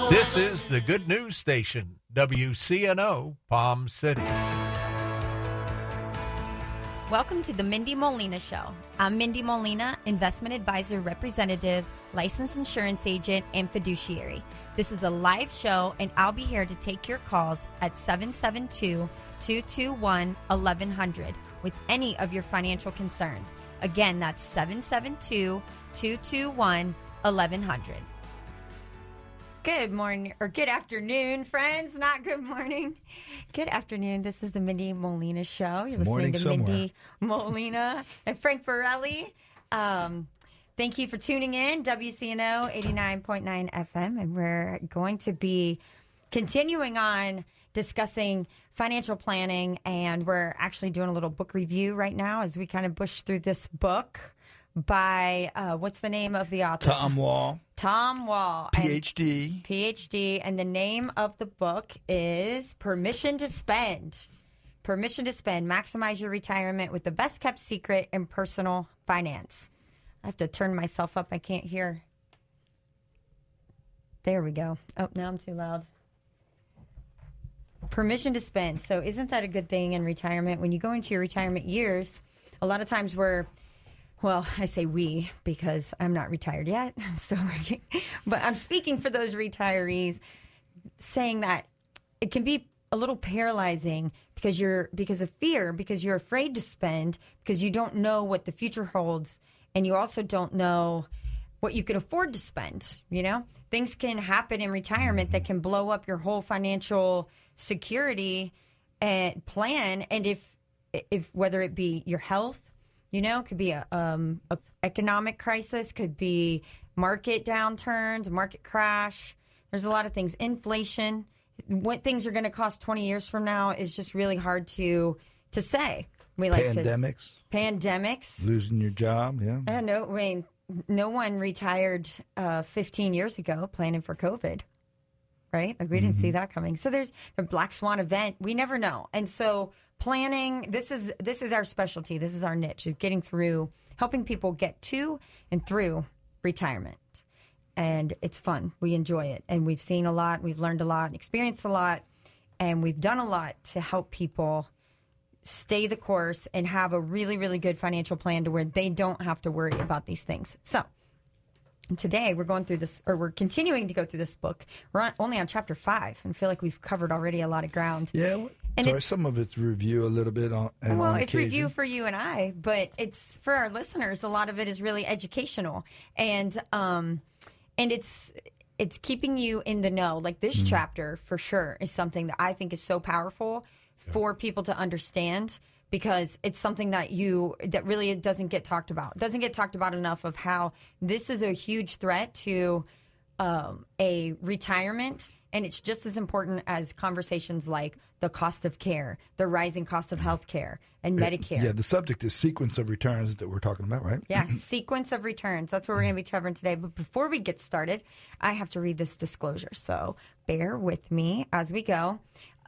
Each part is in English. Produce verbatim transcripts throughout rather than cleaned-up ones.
This is the Good News Station, W C N O, Palm City. Welcome to the Mindy Molina Show. I'm Mindy Molina, investment advisor representative, licensed insurance agent, and fiduciary. This is a live show, and I'll be here to take your calls at seven seven two, two two one, one one zero zero with any of your financial concerns. Again, that's seven seven two, two two one, one one zero zero. Good morning, or good afternoon, friends. Not good morning. Good afternoon. This is the Mindy Molina Show. You're listening to somewhere. Mindy Molina and Frank Borelli. Um, thank you for tuning in, W C N O eighty-nine point nine F M. And we're going to be continuing on discussing financial planning. And we're actually doing a little book review right now as we kind of push through this book by, uh, what's the name of the author? Tom Wall, Tom Wall. P H D. P H D. And the name of the book is Permission to Spend. Permission to Spend. Maximize your retirement with the best kept secret in personal finance. I have to turn myself up. I can't hear. There we go. Oh, now I'm too loud. Permission to Spend. So isn't that a good thing in retirement? When you go into your retirement years, a lot of times we're Well, I say we because I'm not retired yet. I'm still working. But I'm speaking for those retirees, saying that it can be a little paralyzing because you're because of fear, because you're afraid to spend, because you don't know what the future holds, and you also don't know what you can afford to spend. You know, things can happen in retirement that can blow up your whole financial security and plan. And if if whether it be your health, you know, could be a, um, a economic crisis, could be market downturns, market crash. There's a lot of things. Inflation, what things are going to cost twenty years from now is just really hard to to say. We like Pandemics. To, pandemics. Losing your job, yeah. I know. I mean, no one retired uh, fifteen years ago planning for COVID, right? Like we didn't Mm-hmm. see that coming. So there's a black swan event. We never know, and so. Planning, this is this is our specialty. This is our niche, is getting through, helping people get to and through retirement. And it's fun. We enjoy it. And we've seen a lot. We've learned a lot, experienced a lot. And we've done a lot to help people stay the course and have a really, really good financial plan to where they don't have to worry about these things. So today we're going through this, or we're continuing to go through this book. We're on, only on chapter five and feel like we've covered already a lot of ground. Yeah. And so it's- some of it's review a little bit on and Well, on it's occasion. review for you and I, but it's for our listeners. A lot of it is really educational, and um, and it's it's keeping you in the know. Like this Mm. chapter, for sure, is something that I think is so powerful for people to understand, because it's something that you that really doesn't get talked about. It doesn't get talked about enough of how this is a huge threat to um, a retirement. And it's just as important as conversations like the cost of care, the rising cost of health care, and Medicare. Yeah, the subject is sequence of returns that we're talking about, right? Yeah, sequence of returns. That's what we're going to be covering today. But before we get started, I have to read this disclosure. So bear with me as we go.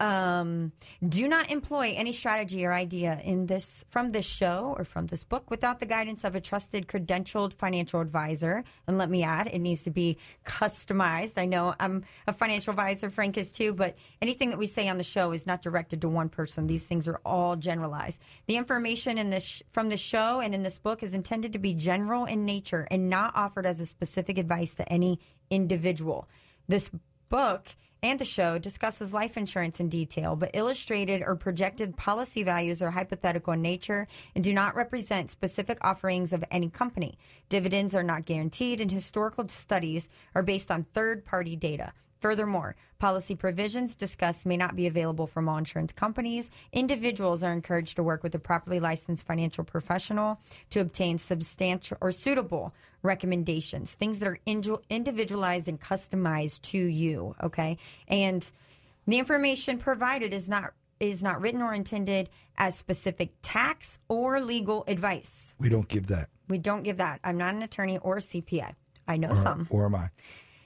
Um, do not employ any strategy or idea in this from this show or from this book without the guidance of a trusted, credentialed financial advisor. And let me add, it needs to be customized. I know I'm a financial advisor, Frank is too, but anything that we say on the show is not directed to one person. These things are all generalized. The information in this from the show and in this book is intended to be general in nature and not offered as a specific advice to any individual. This book and the show discusses life insurance in detail, but illustrated or projected policy values are hypothetical in nature and do not represent specific offerings of any company. Dividends are not guaranteed, and historical studies are based on third-party data. Furthermore, policy provisions discussed may not be available from all insurance companies. Individuals are encouraged to work with a properly licensed financial professional to obtain substantial or suitable recommendations, things that are individualized and customized to you, okay? And the information provided is not is not written or intended as specific tax or legal advice. We don't give that. We don't give that. I'm not an attorney or a C P A. I know Or, some. or am I?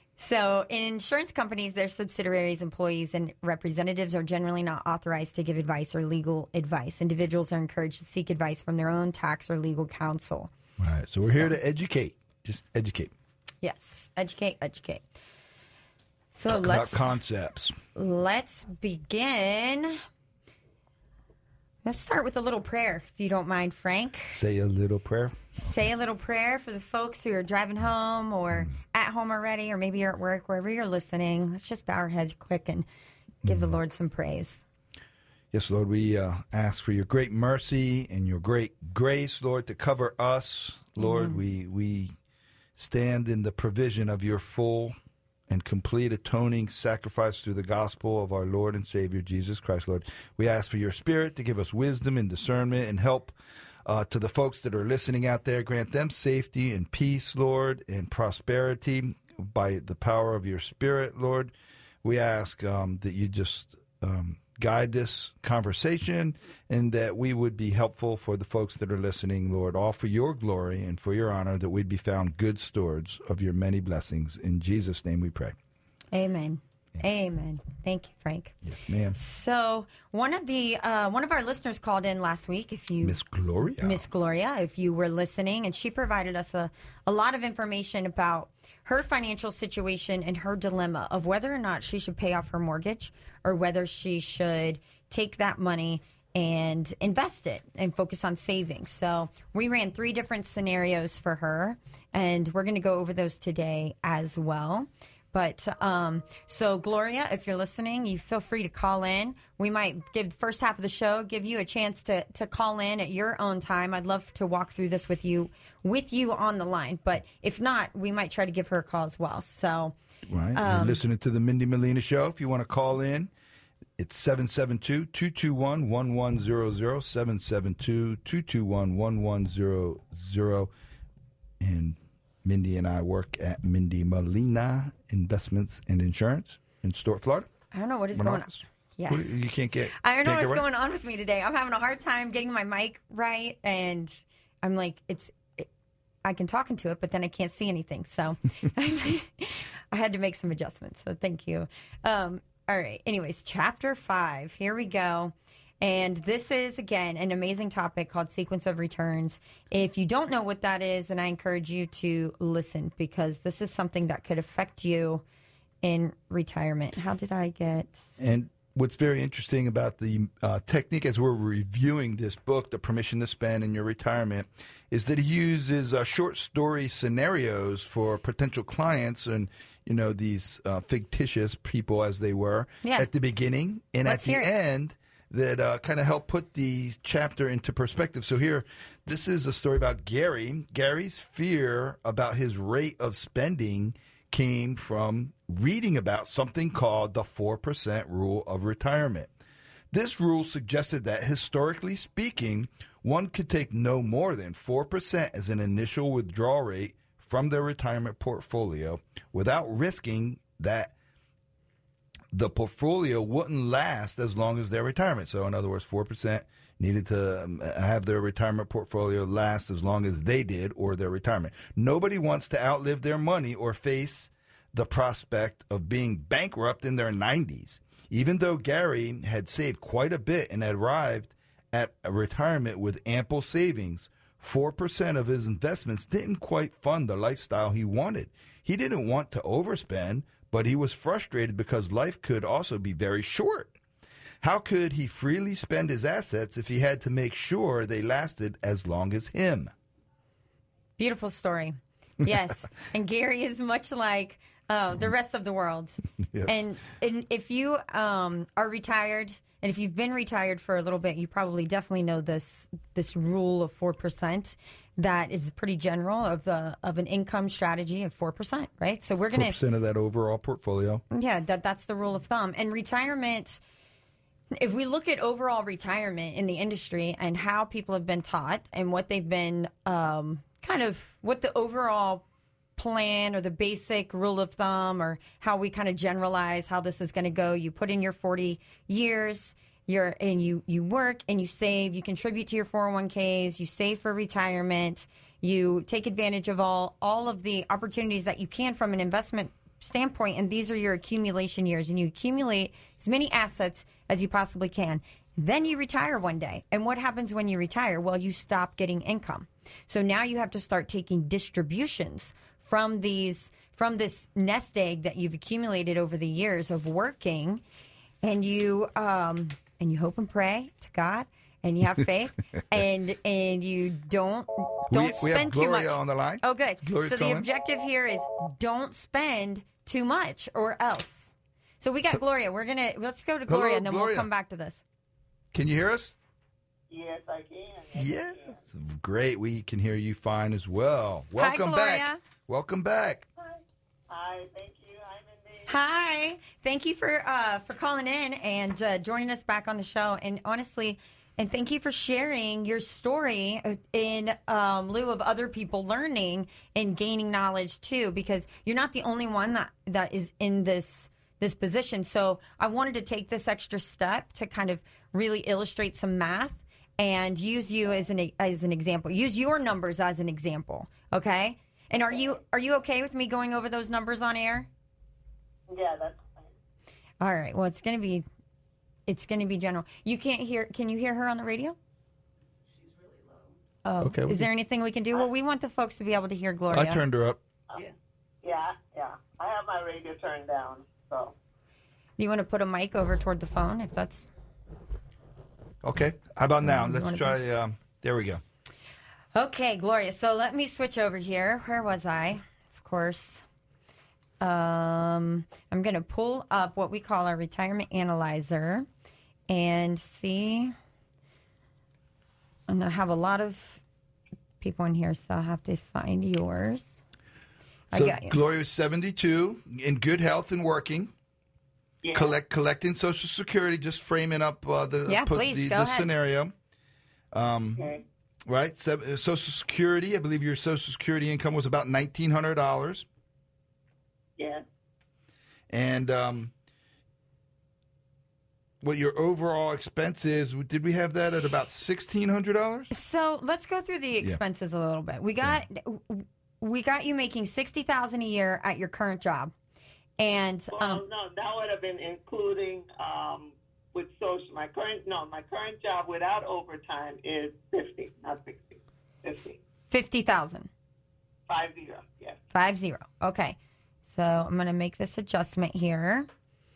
So in insurance companies, their subsidiaries, employees, and representatives are generally not authorized to give advice or legal advice. Individuals are encouraged to seek advice from their own tax or legal counsel. All right. So we're here to educate. Just educate. Yes. Educate, educate. So Talk let's about concepts. let's begin. Let's start with a little prayer, if you don't mind, Frank. Say a little prayer. Say a little prayer for the folks who are driving home or at home already, or maybe you're at work, wherever you're listening. Let's just bow our heads quick and give the Lord some praise. Yes, Lord, we uh, ask for your great mercy and your great grace, Lord, to cover us. Lord, mm-hmm. we we stand in the provision of your full and complete atoning sacrifice through the gospel of our Lord and Savior, Jesus Christ, Lord. We ask for your Spirit to give us wisdom and discernment and help uh, to the folks that are listening out there. Grant them safety and peace, Lord, and prosperity by the power of your Spirit, Lord. We ask um, that you just um, guide this conversation and that we would be helpful for the folks that are listening, Lord, all for your glory and for your honor, that we'd be found good stewards of your many blessings. In Jesus' name we pray. Amen. Amen. Thank you, Frank. Yes, ma'am. So one of the uh, one of our listeners called in last week. If you Miss Gloria, Miss Gloria, if you were listening, and she provided us a, a lot of information about her financial situation and her dilemma of whether or not she should pay off her mortgage or whether she should take that money and invest it and focus on savings. So we ran three different scenarios for her, and we're going to go over those today as well. But um, so, Gloria, if you're listening, you feel free to call in. We might give the first half of the show, give you a chance to, to call in at your own time. I'd love to walk through this with you with you on the line. But if not, we might try to give her a call as well. So, right. Um, You're listening to the Mindy Molina Show. If you want to call in, it's seven seven two, two two one, one one zero zero, seven seven two, two two one, one one zero zero. And Mindy and I work at Mindy Molina Investments and Insurance in Stuart, Florida. I don't know what is One going office. on. Yes. You can't get. I don't know can't what's get right? going on with me today. I'm having a hard time getting my mic right, and I'm like, it's. It, I can talk into it, but then I can't see anything. So I had to make some adjustments. So thank you. Um, all right. Anyways, chapter five. Here we go. And this is, again, an amazing topic called sequence of returns. If you don't know what that is, then I encourage you to listen, because this is something that could affect you in retirement. How did I get... And what's very interesting about the uh, technique as we're reviewing this book, The Permission to Spend in Your Retirement, is that he uses uh, short story scenarios for potential clients and, you know, these uh, fictitious people, as they were, yeah. at the beginning and Let's at hear the it. end, that uh, kind of help put the chapter into perspective. So here, this is a story about Gary. Gary's fear about his rate of spending came from reading about something called the four percent rule of retirement. This rule suggested that, historically speaking, one could take no more than four percent as an initial withdrawal rate from their retirement portfolio without risking that the portfolio wouldn't last as long as their retirement. So, in other words, four percent needed to um, have their retirement portfolio last as long as they did or their retirement. Nobody wants to outlive their money or face the prospect of being bankrupt in their nineties. Even though Gary had saved quite a bit and had arrived at a retirement with ample savings, four percent of his investments didn't quite fund the lifestyle he wanted. He didn't want to overspend, but he was frustrated because life could also be very short. How could he freely spend his assets if he had to make sure they lasted as long as him? Beautiful story. Yes. And Gary is much like uh, the rest of the world. Yes. And, and if you um, are retired, and if you've been retired for a little bit, you probably definitely know this this rule of four percent that is pretty general of the of an income strategy of four percent, right? So we're going to... four percent of that overall portfolio. Yeah, that that's the rule of thumb. And retirement, if we look at overall retirement in the industry and how people have been taught and what they've been um, kind of, what the overall plan or the basic rule of thumb or how we kind of generalize how this is going to go. You put in your forty years, you're and you you work and you save, you contribute to your four oh one k's, you save for retirement, you take advantage of all all of the opportunities that you can from an investment standpoint, and these are your accumulation years, and you accumulate as many assets as you possibly can. Then you retire one day. And what happens when you retire? Well, you stop getting income. So now you have to start taking distributions from these from this nest egg that you've accumulated over the years of working, and you um, and you hope and pray to God, and you have faith, and and you don't don't we, we spend have too Gloria much. on the line. Oh, good. Gloria's so the calling. objective here is don't spend too much, or else. So we got Gloria. We're gonna let's go to Gloria, Hello, and then Gloria. we'll come back to this. Can you hear us? Yes, I can. Yes. Great. We can hear you fine as well. Welcome Gloria. back. Welcome back. Hi, thank you. Hi, Mindy. Hi. Thank you for uh, for calling in and uh, joining us back on the show. And honestly, and thank you for sharing your story in um, lieu of other people learning and gaining knowledge too, because you're not the only one that, that is in this this position. So I wanted to take this extra step to kind of really illustrate some math and use you as an as an example. Use your numbers as an example, okay? And are you are you okay with me going over those numbers on air? Yeah, that's fine. All right. Well, it's going to be it's going to be general. You can't hear Can you hear her on the radio? She's really low. Oh. Okay, we Is there can- anything we can do? Well, we want the folks to be able to hear Gloria. I turned her up. Yeah. Yeah, yeah. I have my radio turned down, so. You want to put a mic over toward the phone if that's Okay. How about now? Let's wanna try. Um, there we go. Okay, Gloria. So let me switch over here. Where was I? Of course. Um, I'm going to pull up what we call our retirement analyzer and see. And I have a lot of people in here, so I'll have to find yours. I So got you. Gloria is seventy-two, in good health and working. Yeah. Collect collecting Social Security, just framing up uh, the Yeah, put please, the, go the ahead. scenario. Um, Okay. right, Se- uh, Social Security. I believe your Social Security income was about nineteen hundred dollars, Yeah. and um, what your overall expense is? Did we have that at about sixteen hundred dollars? So let's go through the expenses a little bit. We got we got you making sixty thousand a year at your current job, and Well, um, no, that would have been including um, with social. My current no, my current job without overtime is fifty, not sixty. Fifty. fifty thousand. Five zero. Yes. Five zero. Okay. So I'm going to make this adjustment here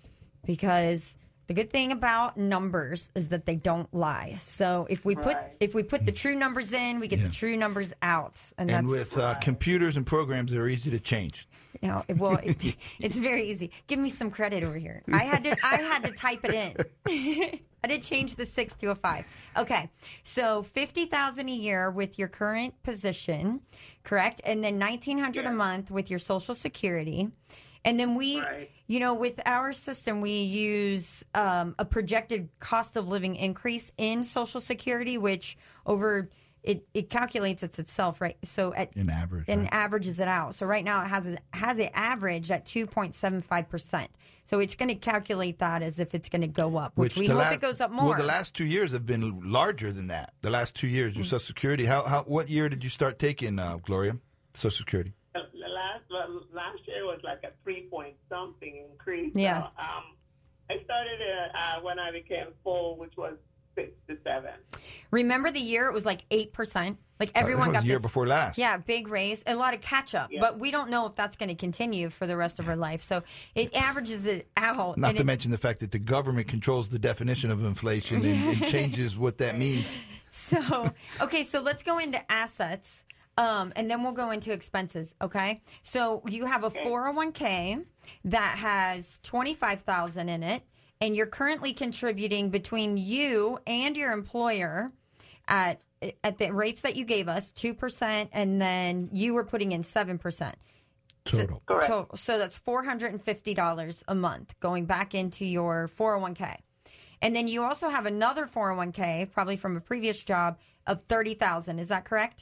because the good thing about numbers is that they don't lie. So if we put Right. if we put the true numbers in, we get Yeah. the true numbers out, and, And that's with uh, computers and programs, they're easy to change. you know, well, it, it's very easy. Give me some credit over here. I had to I had to type it in. I did change the six to a five. Okay, so fifty thousand a year with your current position, correct? And then nineteen hundred a Yeah. month with your Social Security, and then we, Right. you know, with our system, we use um, a projected cost of living increase in Social Security, which over it it calculates it itself, right? So at In average, and right? averages it out. So right now it has it has it averaged at two point seven five percent. So it's going to calculate that as if it's going to go up, which, we the hope last- it goes up more. Well, the last two years have been larger than that. The last two years, your Social Security. How, how what year did you start taking uh, Gloria Social Security? The the last well, last year was like a three point something increase. Yeah. So, um, I started uh, uh, when I became full, which was six to seven. Remember the year it was like eight percent. Like Uh, everyone that was got the year this, before last. Yeah, big raise, a lot of catch up, Yeah. but we don't know if that's going to continue for the rest of her life. So it averages it out. Not and to it- mention the fact that the government controls the definition of inflation and, and changes what that means. So, okay, so let's go into assets, um, and then we'll go into expenses. Okay, so you have a four oh one k that has twenty-five thousand in it, and you're currently contributing between you and your employer at at the rates that you gave us, two percent, and then you were putting in seven percent. Total. Correct. So, so that's four hundred fifty dollars a month going back into your four oh one k. And then you also have another four oh one k, probably from a previous job, of thirty thousand dollars. Is that correct?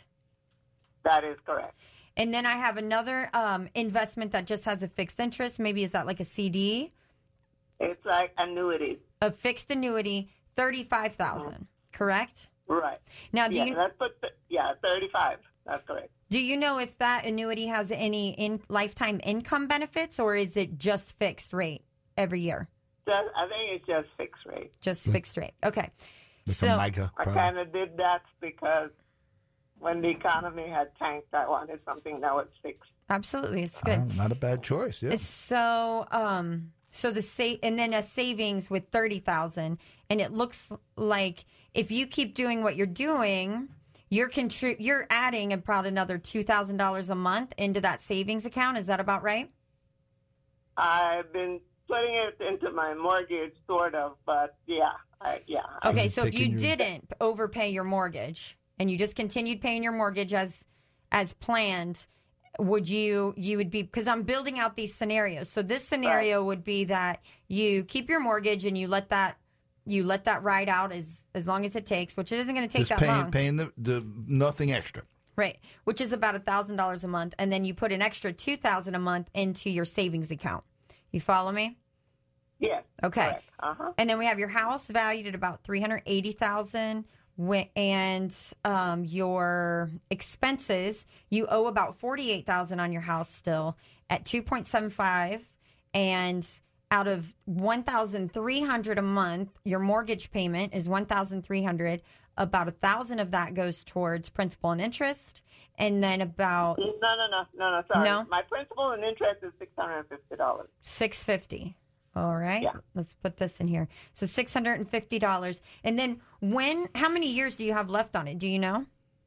That is correct. And then I have another um, investment that just has a fixed interest. Maybe is that like a C D? It's like annuities. A fixed annuity, thirty-five thousand dollars, correct? Right. Now, do yeah, you that's put the, yeah, thirty-five. That's correct. do you know if that annuity has any in lifetime income benefits, or is it just fixed rate every year? Just, I think it's just fixed rate. Just fixed rate. Okay. Like so a MICA I product. kind of did that because when the economy had tanked, I wanted something that was fixed. Absolutely, it's good. Uh, not a bad choice. Yeah. So, um, so the sa- and then a savings with thirty thousand, and it looks like if you keep doing what you're doing, you're contri- you're adding about another two thousand dollars a month into that savings account. Is that about right? I've been putting it into my mortgage, sort of, but yeah, I, yeah. I- Okay, so if you taking your- didn't overpay your mortgage and you just continued paying your mortgage as as planned, would you you would be, because I'm building out these scenarios. So this scenario would be that you keep your mortgage and you let that you let that ride out as as long as it takes, which it isn't going to take Just that paying, long. paying the, the nothing extra. Right, which is about a thousand dollars a month, and then you put an extra two thousand a month into your savings account. You follow me? Yes. Okay. Correct. Uh-huh. And then we have your house valued at about three hundred eighty thousand, and um, your expenses, you owe about forty eight thousand on your house still at two point seven five, and out of one thousand three hundred a month, your mortgage payment is one thousand three hundred. About a thousand of that goes towards principal and interest, and then about No, no, no, no, no. Sorry. No? My principal and interest is six hundred and fifty dollars. six hundred fifty dollars. All right. Yeah. Let's put this in here. So six hundred fifty dollars. And then when, how many years do you have left on it? Do you know?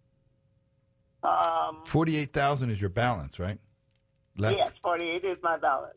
Um, Forty-eight thousand is your balance, right? Left. yes, forty-eight is my balance.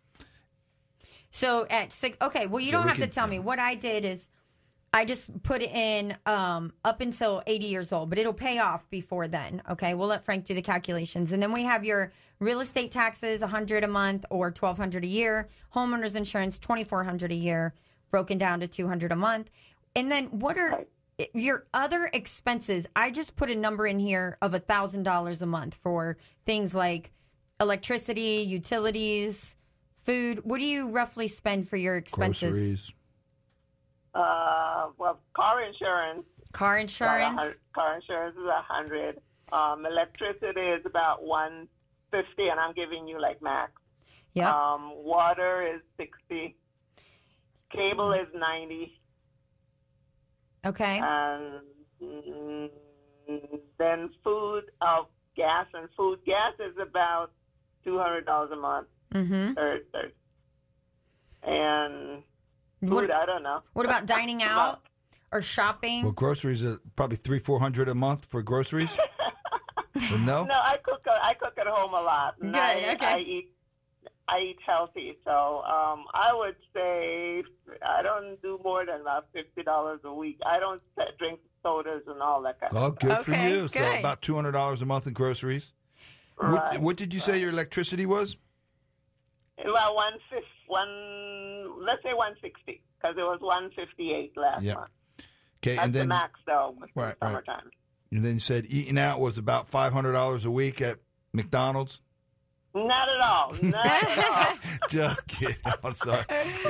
So at six, okay, well, you Yeah, don't we have to can- tell me. What I did is I just put it in um, up until eighty years old, but it'll pay off before then. Okay, we'll let Frank do the calculations. And then we have your real estate taxes, one hundred a month or twelve hundred a year. Homeowners insurance, twenty-four hundred a year, broken down to two hundred a month. And then what are your other expenses? I just put a number in here of one thousand dollars a month for things like electricity, utilities, food. What do you roughly spend for your expenses? Groceries. Uh, well, car insurance. Car about a insurance? hun- Car insurance is a hundred. Um, electricity is about one fifty, and I'm giving you like max. Yeah. Um, water is sixty. Cable is ninety, Okay. and mm, then food, uh, gas and food. Gas is about two hundred dollars a month. Mm-hmm. Third, third. And food, What, I don't know. what about dining out or shopping? Well, groceries are probably three, four hundred a month for groceries. Well, no. No, I cook. uh, I cook at home a lot. And Good, I, okay. I eat. I eat healthy, so um, I would say I don't do more than about fifty dollars a week. I don't set, drink sodas and all that kind Oh, of good stuff. for Okay, you. So good. about two hundred dollars a month in groceries. Right. What, what did you say your electricity was? About one fifty, one. Let's say one sixty, because it was one fifty eight last Yeah. month. Okay, That's and the then max, though. With Right, the right. summertime. and then you said eating out was about five hundred dollars a week at McDonald's. Not at all. Not at all. Just kidding. I'm sorry.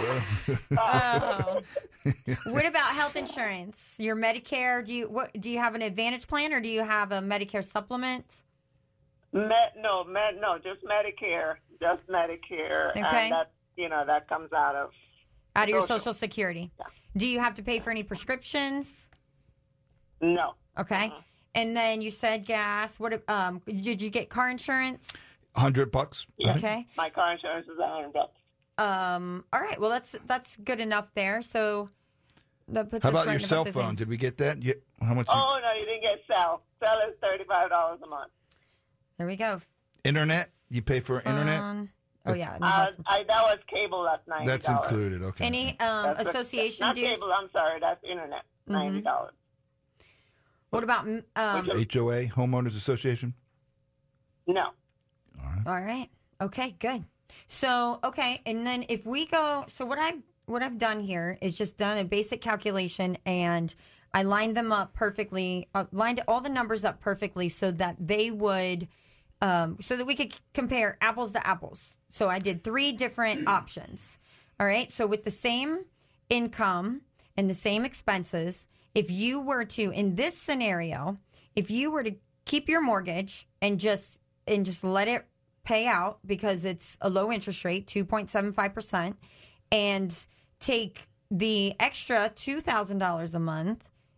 Oh. What about health insurance? Your Medicare? Do you what? Do you have an Advantage plan or do you have a Medicare supplement? Med, no, med, no, just Medicare, just Medicare, Okay. and that you know that comes out of Out of your Social. Social Security. Yeah. Do you have to pay for any prescriptions? no. Okay. And then you said gas. What? Um, did you get car insurance? Hundred bucks. Yeah. Okay. My car insurance is a hundred bucks. Um. All right. Well, that's that's good enough there. So, that puts How us about right your about cell this phone? in. Did we get that? You, how much? you- Oh no, you didn't get cell. Cell is thirty five dollars a month. There we go. internet? You pay for internet? Phone. Oh yeah. and Uh, house- I, that was cable at ninety dollars. That's included. Okay. Any um, That's the- association not dues? cable. I'm sorry, that's internet. Ninety dollars. What about mm, um? H O A, Homeowners Association. No. All right. Okay, good. So, okay, and then if we go, so what I've what I've done here is just done a basic calculation, and I lined them up perfectly, uh, lined all the numbers up perfectly, so that they would, um, so that we could c- compare apples to apples. So I did three different options. All right. So with the same income and the same expenses, if you were to, in this scenario, if you were to keep your mortgage and just and just let it pay out because it's a low interest rate, two point seven five percent, and take the extra two thousand dollars a month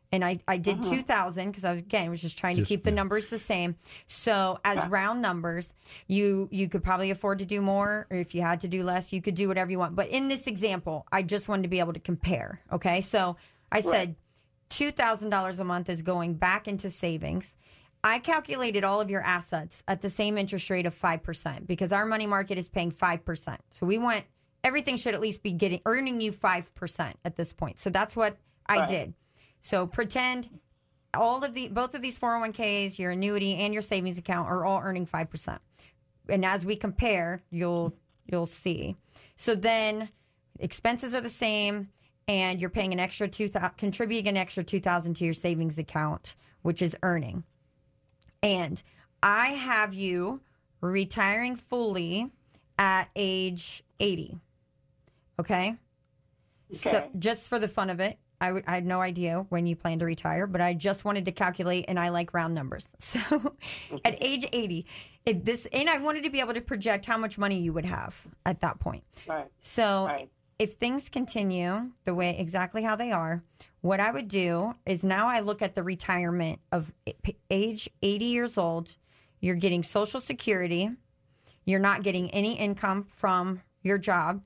And I, I did Mm-hmm. two thousand because I was, again, was just trying to Just- keep the yeah. numbers the same. So as Okay. round numbers, you you could probably afford to do more, or if you had to do less, you could do whatever you want. But in this example, I just wanted to be able to compare. Okay, so I said two thousand dollars a month is going back into savings. I calculated all of your assets at the same interest rate of five percent because our money market is paying five percent. So we want everything should at least be getting earning you five percent at this point. So that's what I Right. did. So pretend all of the both of these four oh one k's, your annuity and your savings account are all earning five percent. And as we compare, you'll you'll see. So then expenses are the same and you're paying an extra two thousand, contributing an extra two thousand to your savings account, which is earning. And I have you retiring fully at age eighty. Okay? So Okay. just for the fun of it, I, w- I had no idea when you plan to retire, but I just wanted to calculate, and I like round numbers. So at age eighty, it, this, and I wanted to be able to project how much money you would have at that point. Right. So Right. if things continue the way exactly how they are, what I would do is now I look at the retirement of a- age eighty years old. You're getting Social Security. You're not getting any income from your job.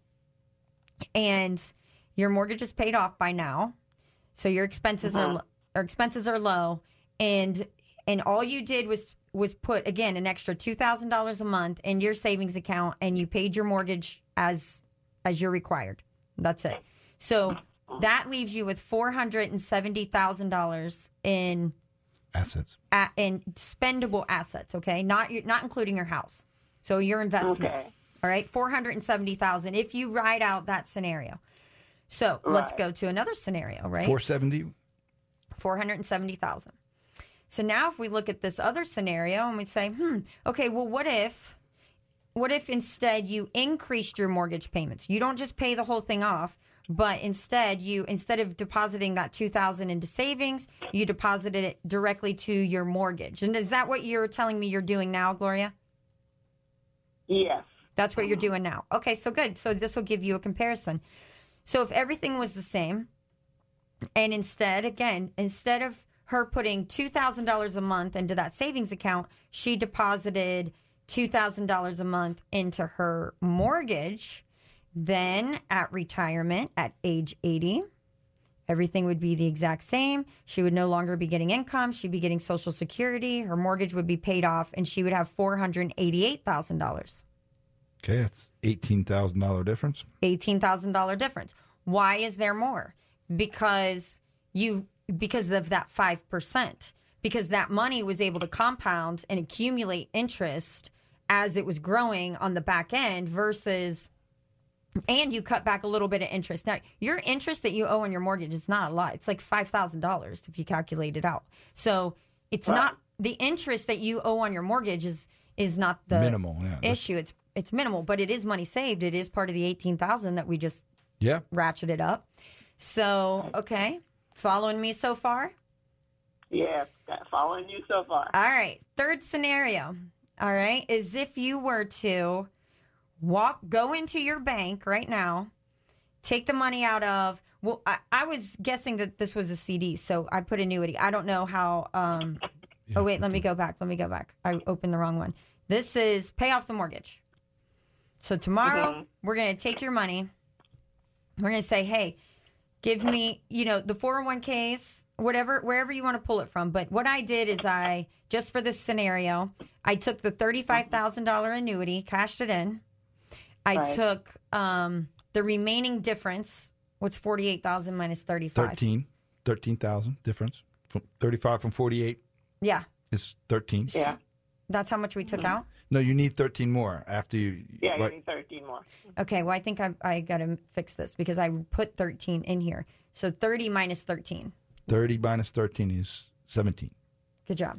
And your mortgage is paid off by now. So your expenses are lo- or expenses are low, and and all you did was was put again an extra two thousand dollars a month in your savings account, and you paid your mortgage as as you're required. That's it. So that leaves you with four hundred and seventy thousand dollars in Assets. a, in spendable assets. Okay, not your, not including your house. So your investments. Okay. All right, four hundred and seventy thousand if you ride out that scenario. So let's Right. go to another scenario, right? four seventy. four hundred seventy thousand. So now if we look at this other scenario and we say, hmm, okay, well, what if, what if instead you increased your mortgage payments? You don't just pay the whole thing off, but instead you, instead of depositing that two thousand into savings, you deposited it directly to your mortgage. And is that what you're telling me you're doing now, Gloria? Yes. That's what you're doing now. Okay, so good. So this will give you a comparison. So if everything was the same, and instead, again, instead of her putting two thousand dollars a month into that savings account, she deposited two thousand dollars a month into her mortgage. Then at retirement, at age eighty, everything would be the exact same. She would no longer be getting income. She'd be getting Social Security. Her mortgage would be paid off, and she would have four hundred eighty-eight thousand dollars. Okay, that's eighteen thousand dollar difference. eighteen thousand dollars difference. Why is there more? Because you because of that five percent. Because that money was able to compound and accumulate interest as it was growing on the back end versus and you cut back a little bit of interest. Now, your interest that you owe on your mortgage is not a lot. It's like five thousand dollars if you calculate it out. So, it's Right. not the interest that you owe on your mortgage is is not the Minimal, yeah. That's- issue. It's it's minimal, but it is money saved. It is part of the eighteen thousand that we just Yeah. ratcheted up. So, okay. Following me so far? Yes. Following you so far. All right. Third scenario. All right. Is if you were to walk, go into your bank right now, take the money out of, well, I, I was guessing that this was a C D, so I put annuity. I don't know how, um, oh, wait, let me go back. Let me go back. I opened the wrong one. This is pay off the mortgage. So tomorrow, Mhm. we're going to take your money. We're going to say, hey, give me, you know, the four oh one k's, whatever, wherever you want to pull it from. But what I did is I, just for this scenario, I took the thirty-five thousand dollars annuity, cashed it in. I Right. took um, the remaining difference. What's forty-eight thousand minus thirty-five? thirteen. thirteen thousand difference. From thirty-five from forty-eight Yeah, is thirteen. Yeah. that's how much we took out. No, you need thirteen more after you. Yeah, you right. need thirteen more. Okay, well, I think I, I got to fix this because I put thirteen in here. So thirty minus thirteen. thirty minus thirteen is seventeen. Good job.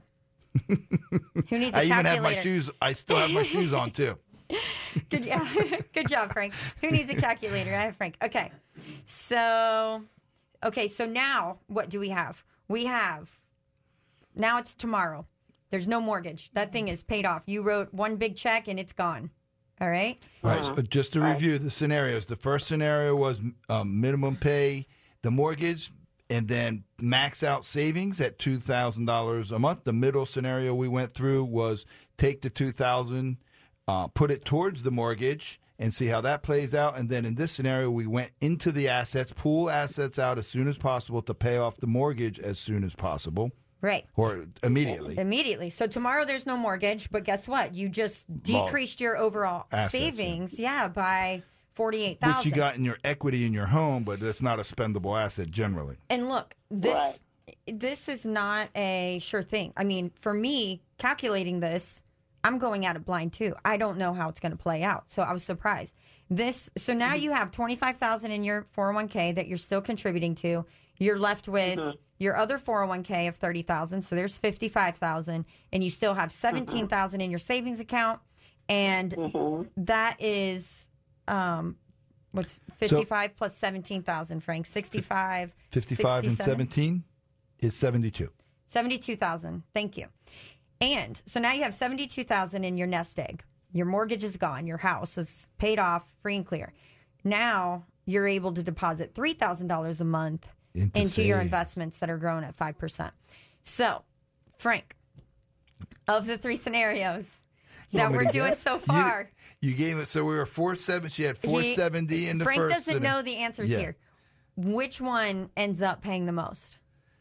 Who needs a I even calculator? have my shoes. I still have my shoes on too. Good, yeah. Good job, Frank. Who needs a calculator? I have Frank. Okay. So, okay. So now what do we have? We have, now it's tomorrow. There's no mortgage. That thing is paid off. You wrote one big check and it's gone. All right. Right. So just to review the scenarios, the first scenario was um, minimum pay. The mortgage and then max out savings at two thousand dollars a month. The middle scenario we went through was take the two thousand dollars, uh, put it towards the mortgage, and see how that plays out. And then in this scenario, we went into the assets, pull assets out as soon as possible to pay off the mortgage as soon as possible. Right. Or immediately. Immediately. So tomorrow there's no mortgage, but guess what? You just decreased your overall Assets, savings, yeah, yeah by forty-eight thousand dollars. Which you got in your equity in your home, but that's not a spendable asset generally. And look, this Right. this is not a sure thing. I mean, for me, calculating this, I'm going at it blind too. I don't know how it's going to play out. So I was surprised. This so now you have twenty-five thousand dollars in your four oh one k that you're still contributing to. You're left with Mhm. your other four oh one k of thirty thousand dollars. So there's fifty-five thousand dollars, and you still have seventeen thousand dollars in your savings account, and Mhm. that is um what's fifty-five plus seventeen thousand, Frank? sixty-five, fifty-five and sixty-seven? seventeen is seventy-two. seventy-two thousand. Thank you. And so now you have seventy-two thousand in your nest egg. Your mortgage is gone. Your house is paid off, free and clear. Now you're able to deposit three thousand dollars a month Into into your savings. investments that are growing at five percent. So, Frank, of the three scenarios You that want me we're to doing guess? so You- far, You, gave it, so we were four seven. She had four seventy in the Frank first. doesn't scenario. know the answers Yeah. here. Which one ends up paying the most?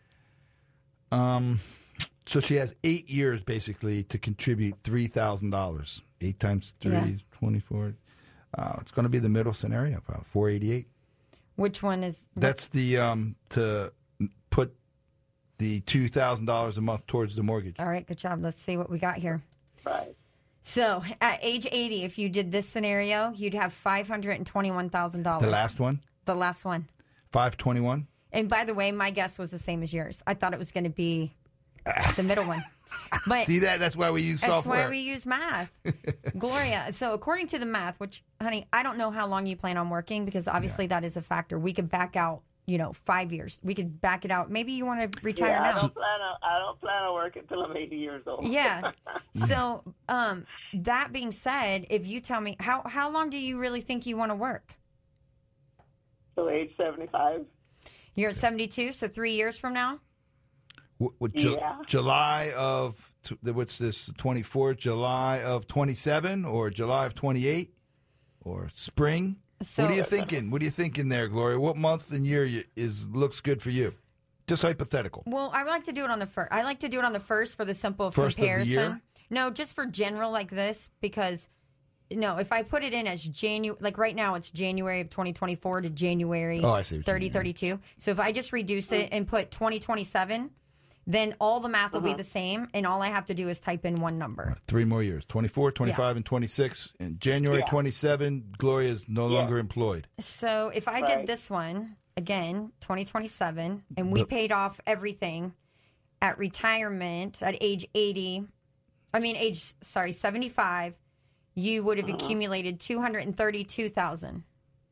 Um, so she has eight years basically to contribute three thousand dollars. Eight times three, Yeah. twenty-four. Uh, it's going to be the middle scenario, about four eighty-eight. Which one is? That's the um to put the two thousand dollars a month towards the mortgage. All right, good job. Let's see what we got here. Right. So at age eighty, if you did this scenario, you'd have five hundred twenty-one thousand dollars. The last one, The last one. five twenty-one. And by the way, my guess was the same as yours. I thought it was going to be the middle one. But See that? That's why we use that's software. why we use math. Gloria, so according to the math, which, honey, I don't know how long you plan on working because obviously that is a factor. We could back out, you know, five years. We could back it out. Maybe you want to retire Yeah, I now. don't plan on. I don't plan on working until I'm eighty years old. Yeah. So, um, that being said, if you tell me how how long do you really think you want to work? So age seventy-five. You're at seventy-two, so three years from now. What, what, Ju- Yeah. July of t- what's this? twenty-four. July of twenty-seven or July of twenty-eight or spring. So, what are you thinking? What are you thinking there, Gloria? What month and year you, is looks good for you? Just hypothetical. Well, I like to do it on the first. I like to do it on the first for the simple First of the comparison. year? No, just for general like this because. No, if I put it in as January, like right now it's January of twenty twenty-four to January Oh, I see what you thirty mean. thirty-two. So if I just reduce it and put twenty twenty-seven, then all the math will be the same, and all I have to do is type in one number. Three more years. twenty-four, twenty-five, and twenty-six. In January Yeah. twenty-seven, Gloria is no Yeah. longer employed. So if I Right. did this one, again, twenty twenty-seven, and we But- paid off everything at retirement at age eighty, I mean, age, sorry, seventy-five, you would have accumulated two hundred thirty-two thousand dollars.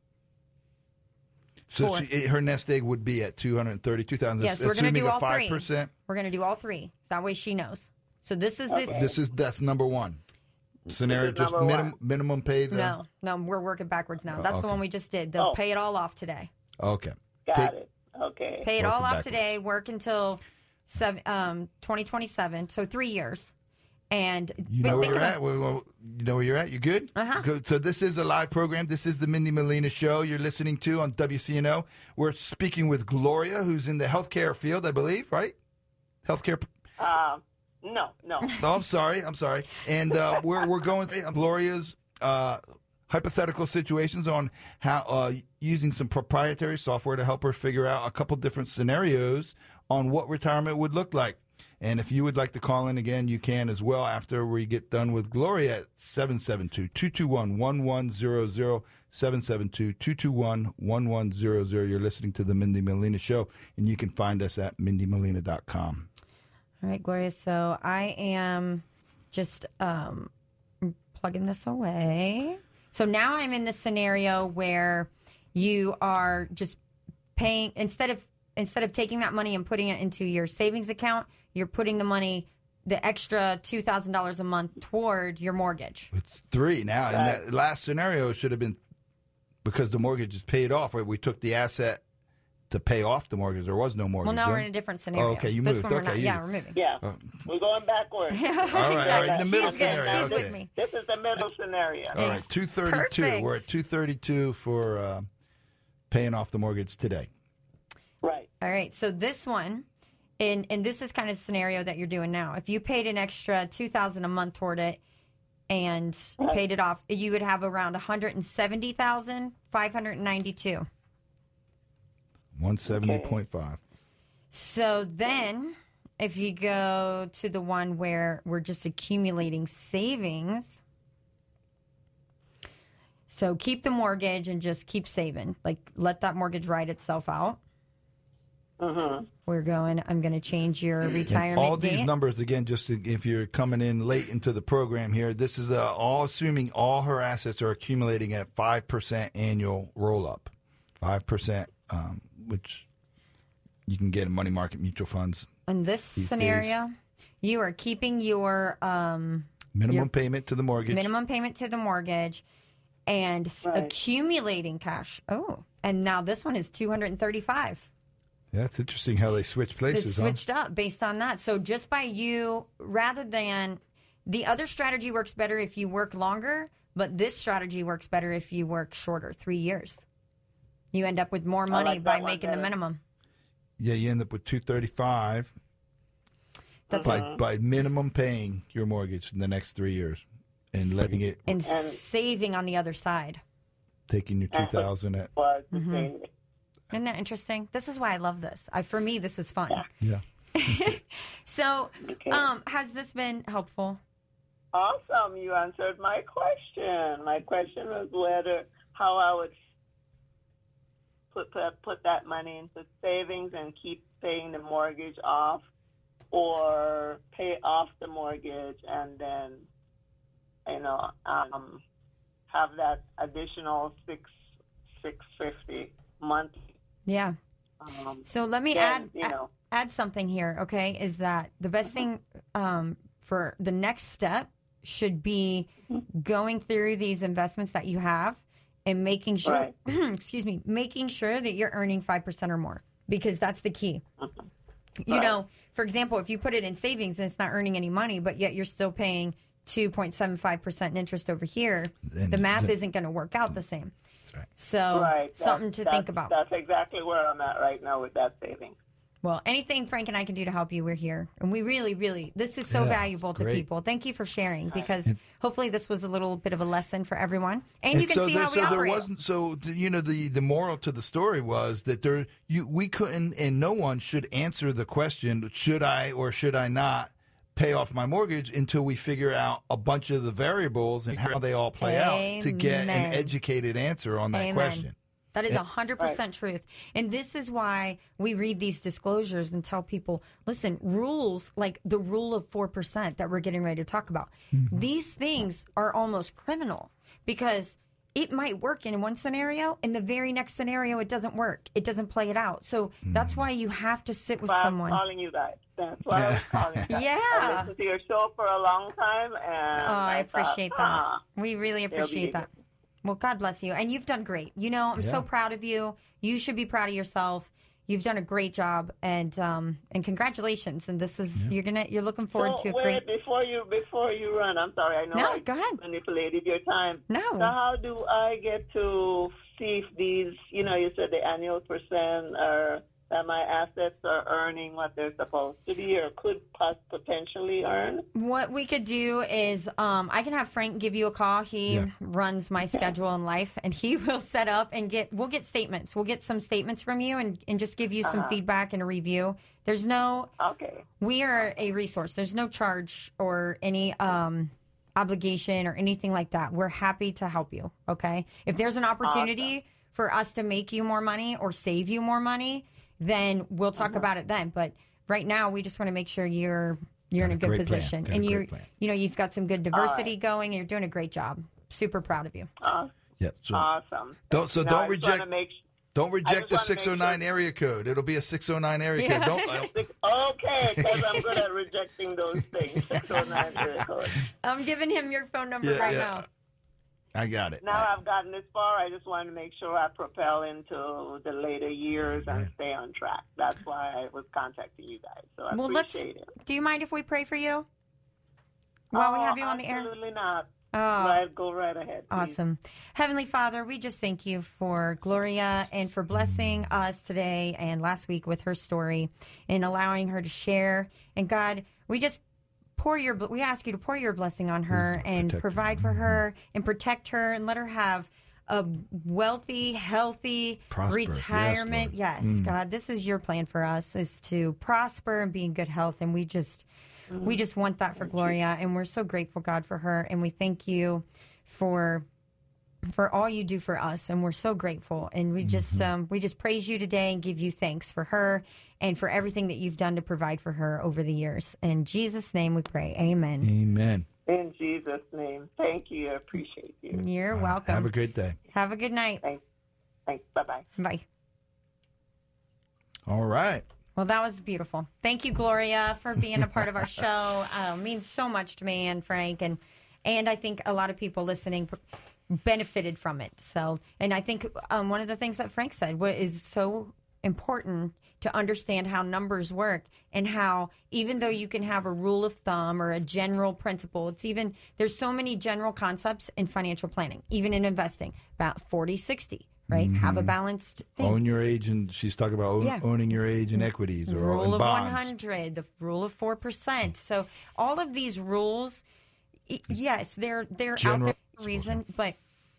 So Four. she, her nest egg would be at two hundred thirty-two thousand. Yes, we're going to do all five three. percent. We're going to do all three. That way she knows. So this is this. This is that's number one scenario. is Just number minimum one. minimum pay. The, No, no, we're working backwards now. That's the okay. one we just did. They'll Oh. pay it all off today. Okay. Got Take- it. Okay. Pay it all Working off backwards. today. Work until seven, um, twenty twenty-seven. So three years. And You but know where think you're about- at. Well, well, you know where you're at. You good? Uh-huh. Good. So this is a live program. This is the Mindy Molina Show. You're listening to on W C N O. We're speaking with Gloria, who's in the healthcare field, I believe, right? Healthcare. Um, no, no. Oh, I'm sorry. I'm sorry. And uh, we're we're going through Gloria's uh, hypothetical situations on how uh, using some proprietary software to help her figure out a couple different scenarios on what retirement would look like. And if you would like to call in again, you can as well after we get done with Gloria at seven seven two, two two one, one one zero zero, seven seven two, two two one, one one zero zero. You're listening to the Mindy Molina Show, and you can find us at mindy molina dot com. All right, Gloria. So I am just um, plugging this away. So now I'm in the scenario where you are just paying instead of instead of taking that money and putting it into your savings account, you're putting the money, the extra two thousand dollars a month toward your mortgage. It's three now. And Right. that last scenario should have been because the mortgage is paid off, right? We took the asset to pay off the mortgage. There was no mortgage. Well, now we're right? in a different scenario. Oh, okay, you this moved. One we're Okay, not, you- yeah, we're moving. Yeah, Uh, we're going backwards. All right, all right. In the middle She's good. scenario. She's with Okay. me. This is the middle scenario. All right, two thirty-two. Perfect. We're at two thirty-two for uh, paying off the mortgage today. Right. All right. So this one, and and this is kind of the scenario that you're doing now. If you paid an extra two thousand a month toward it and Right. paid it off, you would have around one hundred seventy thousand five hundred ninety-two. one seventy point five. So then, if you go to the one where we're just accumulating savings, so keep the mortgage and just keep saving. Like, let that mortgage ride itself out. Mm-hmm. We're going, I'm going to change your retirement All these date. numbers, again, just to, if you're coming in late into the program here, this is uh, all assuming all her assets are accumulating at five percent annual roll up. five percent, um, which you can get in money market mutual funds. In this these scenario, you are keeping your um, Minimum Your- payment to the mortgage. minimum payment to the mortgage and s Right. accumulating cash. Oh, and now this one is two hundred thirty-five. Yeah, it's interesting how they switch It's places. huh? switched up based on that. So just by you, rather than the other strategy works better if you work longer, but this strategy works better if you work shorter, three years. You end up with more money like by that one making the better. minimum. Yeah, you end up with two thirty-five That's by by minimum paying your mortgage in the next three years, and letting it and saving on the other side. taking your two thousand at Was the Mm-hmm. same. Isn't that interesting? This is why I love this. I, for me, this is fun. yeah. So, Okay. um, has this been helpful? Awesome. You answered my question. My question was whether how I would put put, put that money into savings and keep paying the mortgage off, or pay off the mortgage and then, you know, um, have that additional six six fifty monthly. Yeah. Um, So let me then, add you know, add something here, okay? Is that the best thing um, for the next step should be going through these investments that you have and making sure, Right. excuse me, making sure that you're earning five percent or more, because that's the key. You Right. know, for example, if you put it in savings and it's not earning any money, but yet you're still paying two point seven five percent in interest over here, Then- the math then- isn't going to work out the same. That's right. So right. something That's- to that's- think about. That's exactly where I'm at right now with that savings. Well, anything Frank and I can do to help you, we're here. And we really, really, this is so Yeah, valuable to great. people. Thank you for sharing, because hopefully this was a little bit of a lesson for everyone. And, you And can so see there, how we so there operate. wasn't so th- you know the the moral to the story was that there you we couldn't, and no one should answer the question, should I or should I not pay off my mortgage, until we figure out a bunch of the variables and how they all play out to get an Amen. educated answer on that Amen. question. That is one hundred percent truth. And this is why we read these disclosures and tell people, listen, rules like the rule of four percent that we're getting ready to talk about, Mm-hmm. these things are almost criminal, because it might work in one scenario. In the very next scenario, it doesn't work. It doesn't play it out. So Mm-hmm. that's why you have to sit with Why I'm someone. calling you guys. That's why I was calling you guys. Yeah. I listened to your show for a long time, and Oh, I thought, appreciate that. "Ah, We really be appreciate able that. Well, God bless you. And you've done great. You know, I'm so Yeah. proud of you. You should be proud of yourself. You've done a great job, and um, and congratulations. And this is you're gonna you're looking forward So to a wait, great. before you before you run, I'm sorry. I know No, I go ahead. manipulated your time. No. So how do I get to see if these? You know, you said the annual percent or that my assets are earning what they're supposed to be or could pos- potentially earn. What we could do is um, I can have Frank give you a call. He Yeah. runs my schedule in life, and he will set up and get. We'll get statements. We'll get some statements from you, and and just give you some feedback and a review. There's no. Okay. We are a resource. There's no charge or any um, obligation or anything like that. We're happy to help you. Okay. If there's an opportunity for us to make you more money or save you more money, then we'll talk about it then. But right now, we just want to make sure you're you're in a Got a good great plan. position, Got a and great you're plan. you know you've got some good diversity going, and you're doing a great job. Super proud of you. Uh, Yeah. So awesome. don't so Now, don't I just reject wanna make sh- don't I reject just the wanna make six oh nine sure- area code. It'll be a six oh nine area Yeah. code. Don't. Okay, because I'm good at rejecting those things. six oh nine area code. I'm giving him your phone number Yeah, right yeah. now. I got it. Now I, I've gotten this far. I just wanted to make sure I propel into the later years and stay on track. That's why I was contacting you guys. So I well, let's. appreciate it. Do you mind if we pray for you while oh, we have you on the air? Absolutely not. Oh, right, go right ahead. Please. Awesome. Heavenly Father, we just thank you for Gloria and for blessing us today and last week with her story and allowing her to share. And God, we just pour your, we ask you to pour your blessing on her and protect provide her. for her and protect her and let her have a wealthy, healthy Prosperous. retirement. Yes, Yes, Lord. Mm. God, this is your plan for us, is to prosper and be in good health. And we just, we just want that for Gloria, and we're so grateful, God, for her. And we thank you for for all you do for us, and we're so grateful. And we just um, we just praise you today and give you thanks for her and for everything that you've done to provide for her over the years. In Jesus' name we pray. Amen. Amen. In Jesus' name. Thank you. I appreciate you. You're welcome. Have a great day. Have a good night. Thanks. Thanks. Bye-bye. Bye. All right. Well, that was beautiful. Thank you, Gloria, for being a part of our show. Uh, means so much to me and Frank, and and I think a lot of people listening benefited from it. So, and I think um, one of the things that Frank said what is so important to understand how numbers work and how even though you can have a rule of thumb or a general principle, it's even there's so many general concepts in financial planning, even in investing, about forty sixty. Right? Mm-hmm. Have a balanced thing. Own your age, and she's talking about own, Yeah. owning your age in equities or rule in of bonds. one hundred, the rule of four percent. So all of these rules, y- yes, they're they're General out there for a reason, but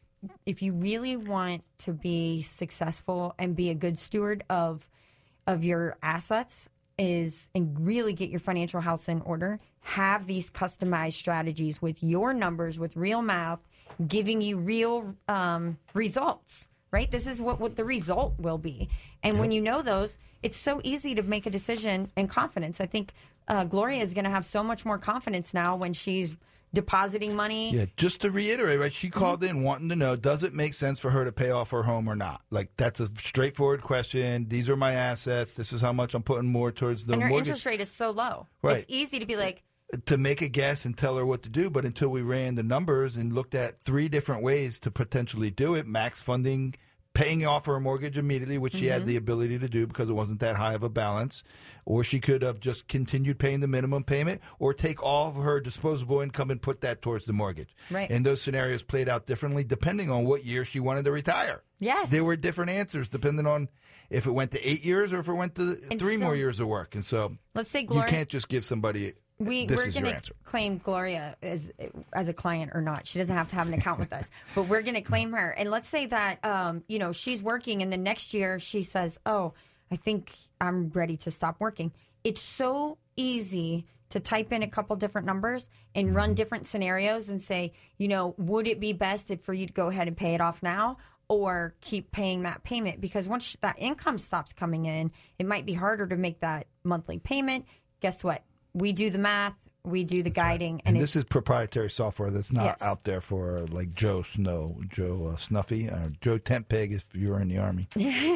if you really want to be successful and be a good steward of of your assets is and really get your financial house in order, have these customized strategies with your numbers, with real math, giving you real um, results. Right? This is what, what the result will be. And yep. when you know those, it's so easy to make a decision and confidence. I think uh, Gloria is going to have so much more confidence now when she's depositing money. Yeah, just to reiterate, right? She called mm-hmm. in wanting to know, does it make sense for her to pay off her home or not? Like, that's a straightforward question. These are my assets. This is how much I'm putting more towards the and her mortgage. interest rate is so low. Right. It's easy to be like, to make a guess and tell her what to do, but until we ran the numbers and looked at three different ways to potentially do it, max funding, paying off her mortgage immediately, which she mm-hmm. had the ability to do because it wasn't that high of a balance, or she could have just continued paying the minimum payment or take all of her disposable income and put that towards the mortgage. Right. And those scenarios played out differently depending on what year she wanted to retire. Yes. There were different answers depending on if it went to eight years or if it went to and three so, more years of work. And so let's say Gloria, you can't just give somebody We, this we're is going your to answer. claim Gloria as as a client or not. She doesn't have to have an account with us, but we're going to claim her. And let's say that um, you know she's working, and the next year she says, "Oh, I think I'm ready to stop working." It's so easy to type in a couple different numbers and run different scenarios and say, you know, would it be best if for you to go ahead and pay it off now? Or keep paying that payment? Because once that income stops coming in, it might be harder to make that monthly payment. Guess what? We do the math. We do the that's guiding. Right. And, and this is proprietary software that's not yes. out there for like Joe Snow, Joe uh, Snuffy, or Joe Tent Peg if you were in the Army.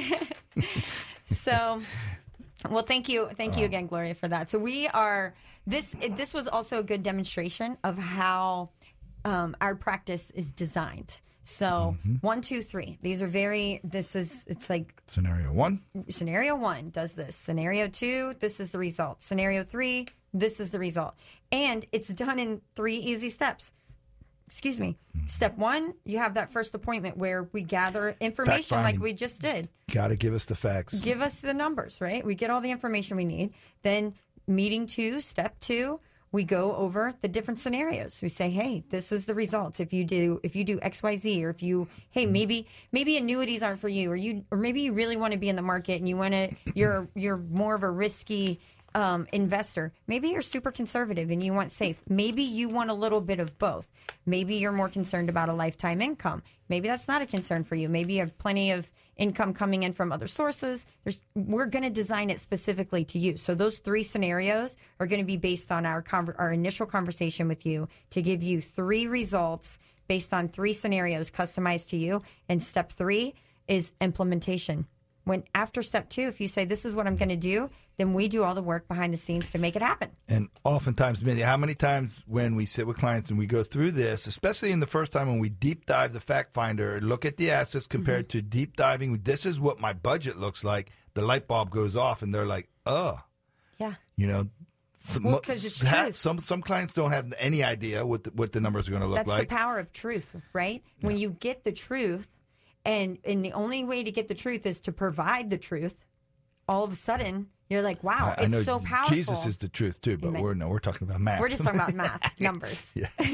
So, well, thank you. Thank you again, Gloria, for that. So we are, this, this was also a good demonstration of how um, our practice is designed. So mm-hmm. one, two, three. These are very, this is, it's like. Scenario one. Scenario one does this. Scenario two, this is the result. Scenario three, this is the result. And it's done in three easy steps. Excuse me. Mm-hmm. Step one, you have that first appointment where we gather information like we just did. Got to give us the facts. Give us the numbers, right? We get all the information we need. Then meeting two, step two. We go over the different scenarios. We say, hey, this is the results. If you do, if you do X, Y, Z, or if you, hey, maybe, maybe annuities aren't for you, or you, or maybe you really want to be in the market and you want to, you're, you're more of a risky um, investor. Maybe you're super conservative and you want safe. Maybe you want a little bit of both. Maybe you're more concerned about a lifetime income. Maybe that's not a concern for you. Maybe you have plenty of income coming in from other sources. There's, we're going to design it specifically to you. So those three scenarios are going to be based on our conver- our initial conversation with you to give you three results based on three scenarios customized to you. And step three is implementation. When after step two, if you say, this is what I'm going to do, then we do all the work behind the scenes to make it happen. And oftentimes, Mindy, how many times when we sit with clients and we go through this, especially in the first time when we deep dive the fact finder, look at the assets compared mm-hmm. to deep diving, this is what my budget looks like, the light bulb goes off and they're like, oh. Yeah. You know, some, well, 'cause it's truth. some some clients don't have any idea what the, what the numbers are going to look That's like. That's the power of truth, right? Yeah. When you get the truth, and and the only way to get the truth is to provide the truth, all of a sudden you're like, wow, I, I it's know so powerful. Jesus is the truth too, but Amen. we're no, we're talking about math. We're just talking about math, numbers.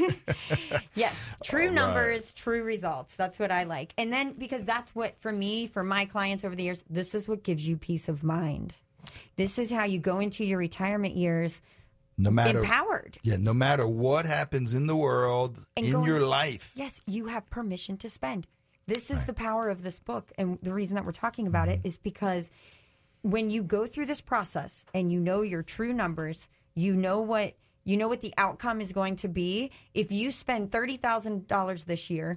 Yes, true all numbers, right. True results. That's what I like. And then because that's what, for me, for my clients over the years, this is what gives you peace of mind. This is how you go into your retirement years no matter, empowered. Yeah, no matter what happens in the world, and in going, your life. Yes, you have permission to spend. This is right. the power of this book. And the reason that we're talking about mm-hmm. it is because when you go through this process and you know your true numbers, you know what you know what the outcome is going to be. If you spend thirty thousand dollars this year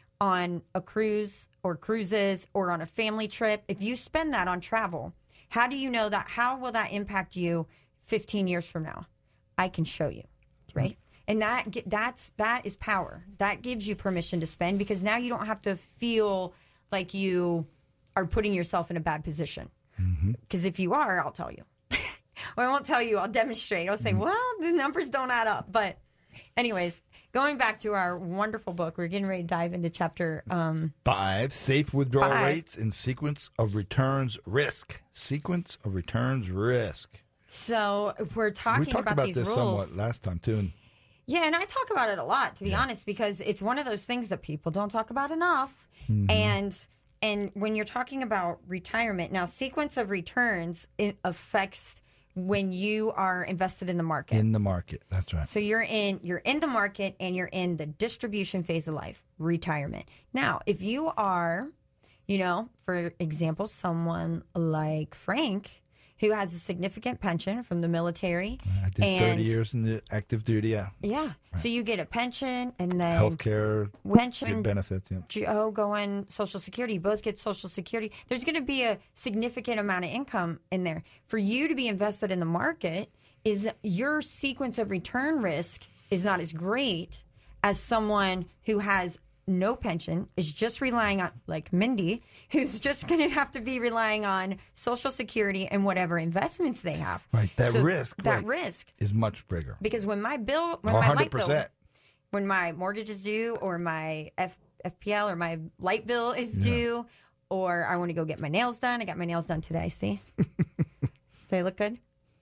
on a cruise or cruises or on a family trip, if you spend that on travel, how do you know that? How will that impact you fifteen years from now? I can show you, right? And that that's that is power. That gives you permission to spend because now you don't have to feel like you are putting yourself in a bad position. Because mm-hmm. if you are, I'll tell you. Well, I won't tell you. I'll demonstrate. I'll say, mm-hmm. well, the numbers don't add up. But anyways, going back to our wonderful book, we're getting ready to dive into chapter um, five, safe withdrawal five. rates and sequence of returns risk. Sequence of returns risk. So we're talking we talked about, about these this rules. somewhat last time, too. And yeah, and I talk about it a lot, to be yeah. honest, because it's one of those things that people don't talk about enough. Mm-hmm. And and when you're talking about retirement, now sequence of returns, it affects when you are invested in the market. In the market, that's right. So you're in you're in the market and you're in the distribution phase of life, retirement. Now, if you are, you know, for example, someone like Frank, who has a significant pension from the military. I did and, thirty years in the active duty, yeah. Yeah. Right. So you get a pension and then... Healthcare, pension, benefits, yeah. Joe going Social Security. You both get Social Security. There's going to be a significant amount of income in there. For you to be invested in the market, is your sequence of return risk is not as great as someone who has no pension, is just relying on, like Mindy, who's just going to have to be relying on Social Security and whatever investments they have. Right, that so risk. That right, risk is much bigger. Because when my bill, when one my hundred light percent. bill, when my mortgage is due, or my F, FPL or my light bill is yeah. due, or I want to go get my nails done. I got my nails done today. See, they look good.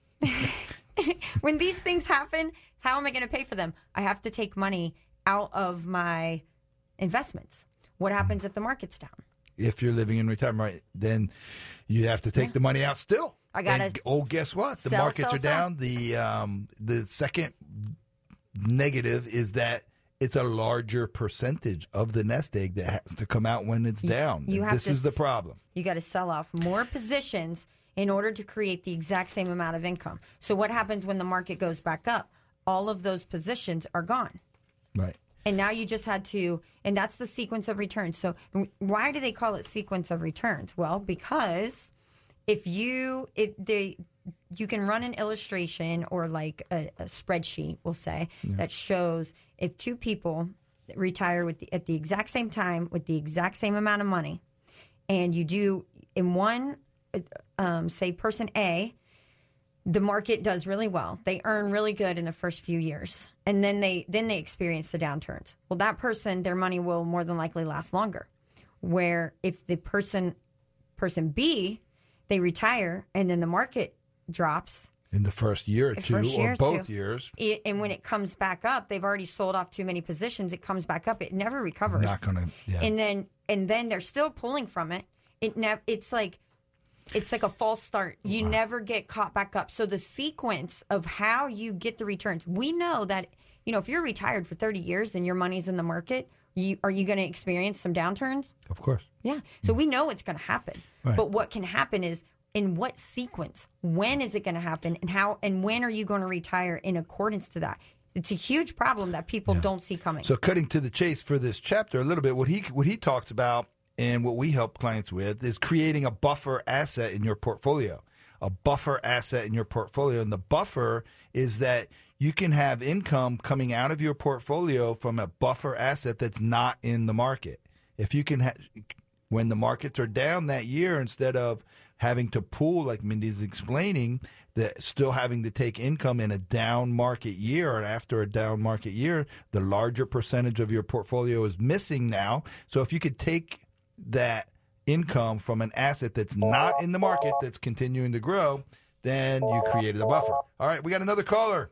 When these things happen, how am I going to pay for them? I have to take money out of my investments. What happens if the market's down? If you're living in retirement, then you have to take yeah. the money out still. I gotta. And, oh, guess what? The sell, markets sell, are down. Sell. The um, the second negative is that it's a larger percentage of the nest egg that has to come out when it's you, down. You have this to, is the problem. You got to sell off more positions in order to create the exact same amount of income. So what happens when the market goes back up? All of those positions are gone. Right. And now you just had to, and that's the sequence of returns. So why do they call it sequence of returns? Well, because if you, if they, you can run an illustration or like a, a spreadsheet, we'll say, yeah. that shows if two people retire with the, at the exact same time with the exact same amount of money, and you do in one, um, say person A, the market does really well. They earn really good in the first few years. And then they then they experience the downturns. Well, that person, their money will more than likely last longer. Where if the person person B, they retire and then the market drops. In the first year or two, year or both two, years. It, and when it comes back up, they've already sold off too many positions. It comes back up. It never recovers. Not gonna, yeah. And then and then they're still pulling from it. It never. It's like It's like a false start. You wow. never get caught back up. So the sequence of how you get the returns, we know that, you know, if you're retired for thirty years and your money's in the market, you, are you going to experience some downturns? Of course. Yeah. So we know it's going to happen. Right. But what can happen is in what sequence? When is it going to happen? And how? And when are you going to retire in accordance to that? It's a huge problem that people yeah. don't see coming. So cutting to the chase for this chapter a little bit, what he what he talks about and what we help clients with is creating a buffer asset in your portfolio. A buffer asset in your portfolio. And the buffer is that you can have income coming out of your portfolio from a buffer asset that's not in the market. If you can, ha- when the markets are down that year, instead of having to pool, like Mindy's explaining, that still having to take income in a down market year, and after a down market year, the larger percentage of your portfolio is missing now. So if you could take that income from an asset that's not in the market, that's continuing to grow, then you created a buffer. All right, we got another caller.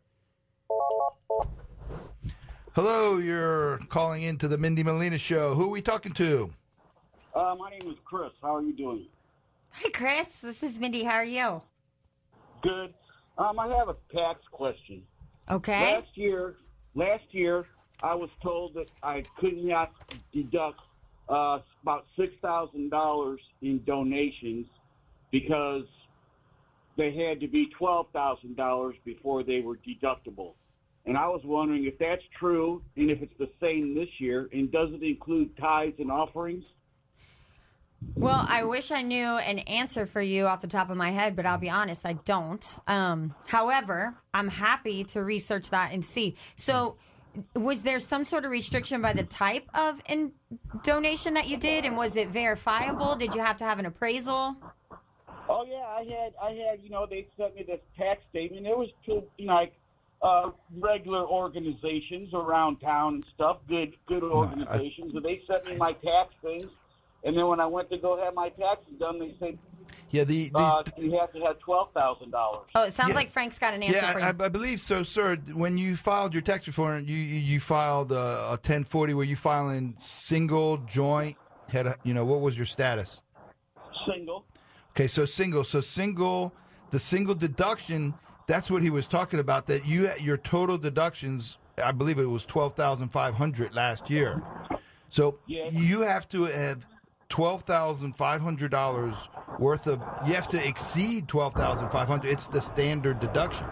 Hello, you're calling into the Mindy Molina Show. Who are we talking to? Uh, my name is Chris. How are you doing? Hi, Chris. This is Mindy. How are you? Good. Um, I have a tax question. Okay. Last year, last year, I was told that I could not deduct uh, about six thousand dollars in donations because they had to be twelve thousand dollars before they were deductible. And I was wondering if that's true and if it's the same this year, and does it include tithes and offerings? Well, I wish I knew an answer for you off the top of my head, but I'll be honest, I don't. Um, however, I'm happy to research that and see. So was there some sort of restriction by the type of in donation that you did, and was it verifiable? Did you have to have an appraisal? Oh, yeah, I had, I had, you know, they sent me this tax statement. It was to, you know, like uh, regular organizations around town and stuff, good good organizations. No, I, and they sent me my tax things. And then when I went to go have my taxes done, they said, "Yeah, the these, uh, you have to have twelve thousand dollars." Oh, it sounds yeah. like Frank's got an answer yeah, for you. I, I believe so, sir. When you filed your tax return, you you, you filed a, a ten forty. Were you filing single, joint? Had a, you know, what was your status? Single. Okay, so single. So single, the single deduction. That's what he was talking about. That you your total deductions, I believe it was twelve thousand five hundred last year. So yeah. you have to have twelve thousand five hundred dollars worth of, you have to exceed twelve thousand five hundred dollars. It's the standard deduction.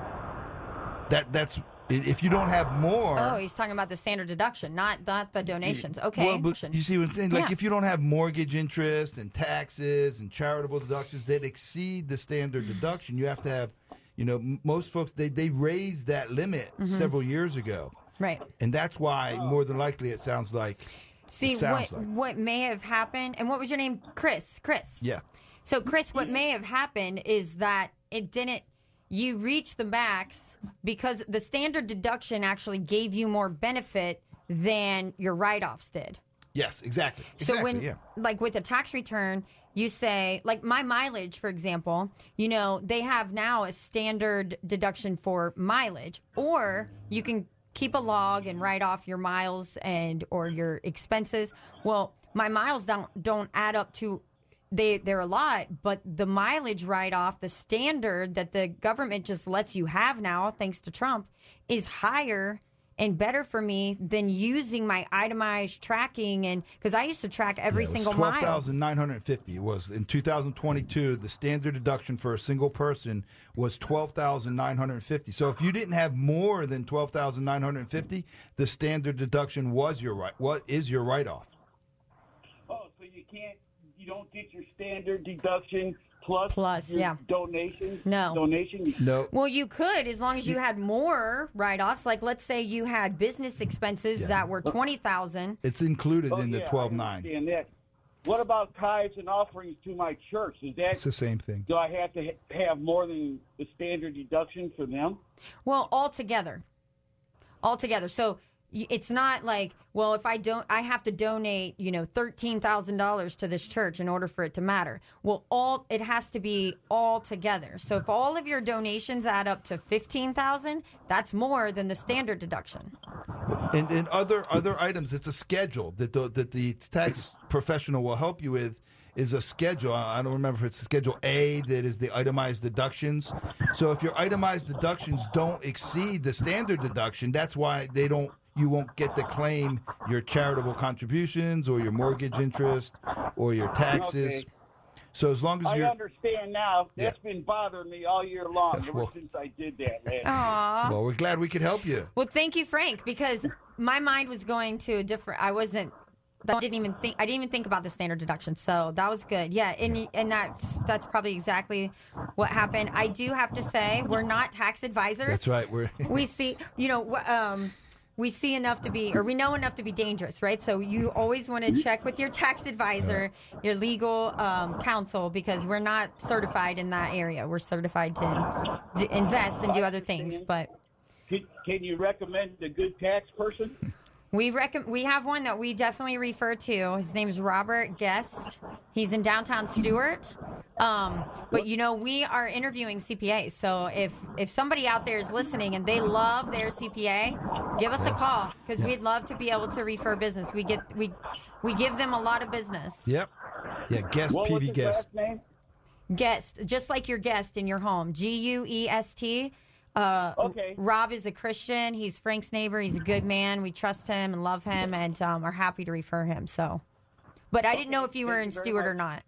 That That's, if you don't have more. Oh, he's talking about the standard deduction, not, not the donations. Okay. Well, but you see what I'm saying? Like, Yeah. if you don't have mortgage interest and taxes and charitable deductions that exceed the standard deduction, you have to have, you know, m- most folks, they, they raised that limit Mm-hmm. several years ago. Right. And that's why, more than likely, it sounds like. See, sounds what like. what may have happened, and what was your name? Chris. Chris. Yeah. So, Chris, what may have happened is that it didn't, you reached the max because the standard deduction actually gave you more benefit than your write-offs did. Yes, exactly. So exactly, when, yeah. like with a tax return, you say, like my mileage, for example, you know, they have now a standard deduction for mileage, or you can keep a log and write off your miles and or your expenses. Well, my miles don't don't add up to they they're a lot, but the mileage write off, the standard that the government just lets you have now, thanks to Trump, is higher and better for me than using my itemized tracking. And because I used to track every Yeah, it was single twelve mile. twelve thousand nine hundred fifty. It was in two thousand twenty-two. The standard deduction for a single person was twelve thousand nine hundred fifty. So if you didn't have more than twelve thousand nine hundred fifty, the standard deduction was your right. What is your write-off? Oh, so you can't, you don't get your standard deduction plus, Plus, your yeah. donation? No. Donation? No. Well, you could, as long as you had more write-offs. Like, let's say you had business expenses Yeah. that were twenty thousand. It's included Oh, in the yeah, twelve I nine. understand that. What about tithes and offerings to my church? Is that, It's the same thing. do I have to ha- have more than the standard deduction for them? Well, altogether, altogether. So y- it's not like, well, if I don't, I have to donate, you know, thirteen thousand dollars to this church in order for it to matter. Well, all it has to be all together. So if all of your donations add up to fifteen thousand, that's more than the standard deduction. And, and other other items, it's a schedule that the, that the tax professional will help you with. Is a schedule. I don't remember if it's Schedule A that is the itemized deductions. So if your itemized deductions don't exceed the standard deduction, that's why they don't. You won't get to claim your charitable contributions or your mortgage interest or your taxes. Okay. So as long as I you're understand now. That's Yeah. been bothering me all year long ever Well- since I did that last year. Aw. well, we're glad we could help you. Well, thank you, Frank, because my mind was going to a different. I wasn't that didn't even think. I didn't even think about the standard deduction. So that was good. Yeah, and and that's that's probably exactly what happened. I do have to say, we're not tax advisors. That's right. We're we see, you know, um, we see enough to be, or we know enough to be dangerous, right? So you always want to check with your tax advisor, your legal um, counsel, because we're not certified in that area. We're certified to, to invest and do other things, but Can, can you recommend a good tax person? we rec- we have one that we definitely refer to. His name is Robert Guest. He's in downtown Stuart. Um, but you know, we are interviewing C P As. So if if somebody out there is listening and they love their C P A, give us a call, because we'd love to be able to refer business. We get we we give them a lot of business. Yep. Yeah, guest, What P was V his guest. last name? Guest, just like your guest in your home. G U E S T. Uh, Okay. Rob is a Christian. He's Frank's neighbor. He's a good man. We trust him and love him, and um, are happy to refer him. So, but I didn't know if you were Thank in you very Stewart or much. not.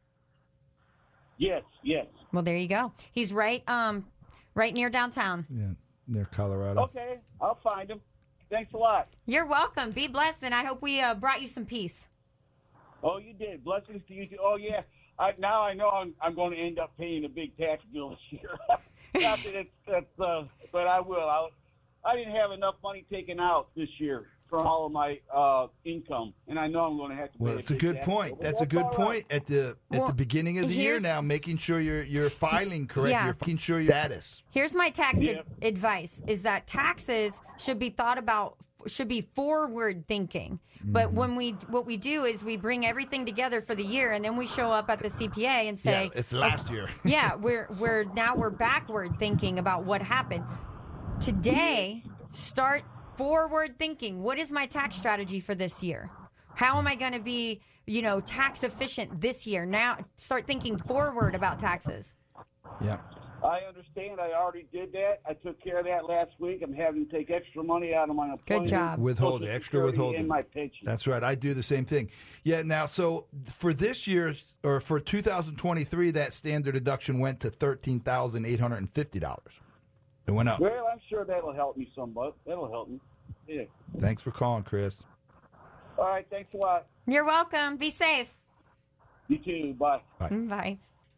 Yes, yes. Well, there you go. He's right, um, right near downtown. Yeah, near Colorado. Okay, I'll find him. Thanks a lot. You're welcome. Be blessed, and I hope we uh, brought you some peace. Oh, you did. Blessings to you too. Oh, yeah. I, now I know I'm, I'm going to end up paying a big tax bill this year. Not that it's, that's, uh, but I will. I'll, I didn't have enough money taken out this year from all of my uh, income, and I know I'm going to have to pay Well, it's a big good tax point. bill, but That's a good all point right. at the at Well, the beginning of the year here's- now, making sure you're you're filing correct. Yeah. You're making sure your status. Here's my tax ad- Yep. advice: is that taxes should be thought about, should be forward thinking. But Mm-hmm. when we what we do is we bring everything together for the year, and then we show up at the C P A and say, Yeah, it's last year. yeah, we're we're now we're backward thinking about what happened. Today, start forward thinking. What is my tax strategy for this year? How am I going to be, you know, tax efficient this year? Now, start thinking forward about taxes. Yeah. I understand. I already did that. I took care of that last week. I'm having to take extra money out of my employment. job. Withholding, Social extra Security, withholding. and my pension. That's right. I do the same thing. Yeah. Now, so for this year's or for two thousand twenty-three, that standard deduction went to thirteen thousand eight hundred and fifty dollars. It went up. Well, I'm sure that'll help me somewhat. That'll help me. Yeah. Thanks for calling, Chris. All right. Thanks a lot. You're welcome. Be safe. You too. Bye. Bye.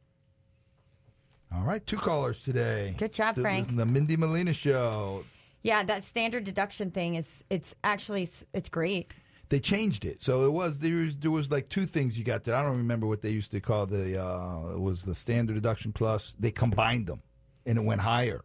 All right, two callers today. Good job, This Frank. is the Mindy Molina Show. Yeah, that standard deduction thing is it's actually it's great. They changed it, so it was there was there was like two things you got there. I don't remember what they used to call the uh, it was the standard deduction plus. They combined them, and it went higher.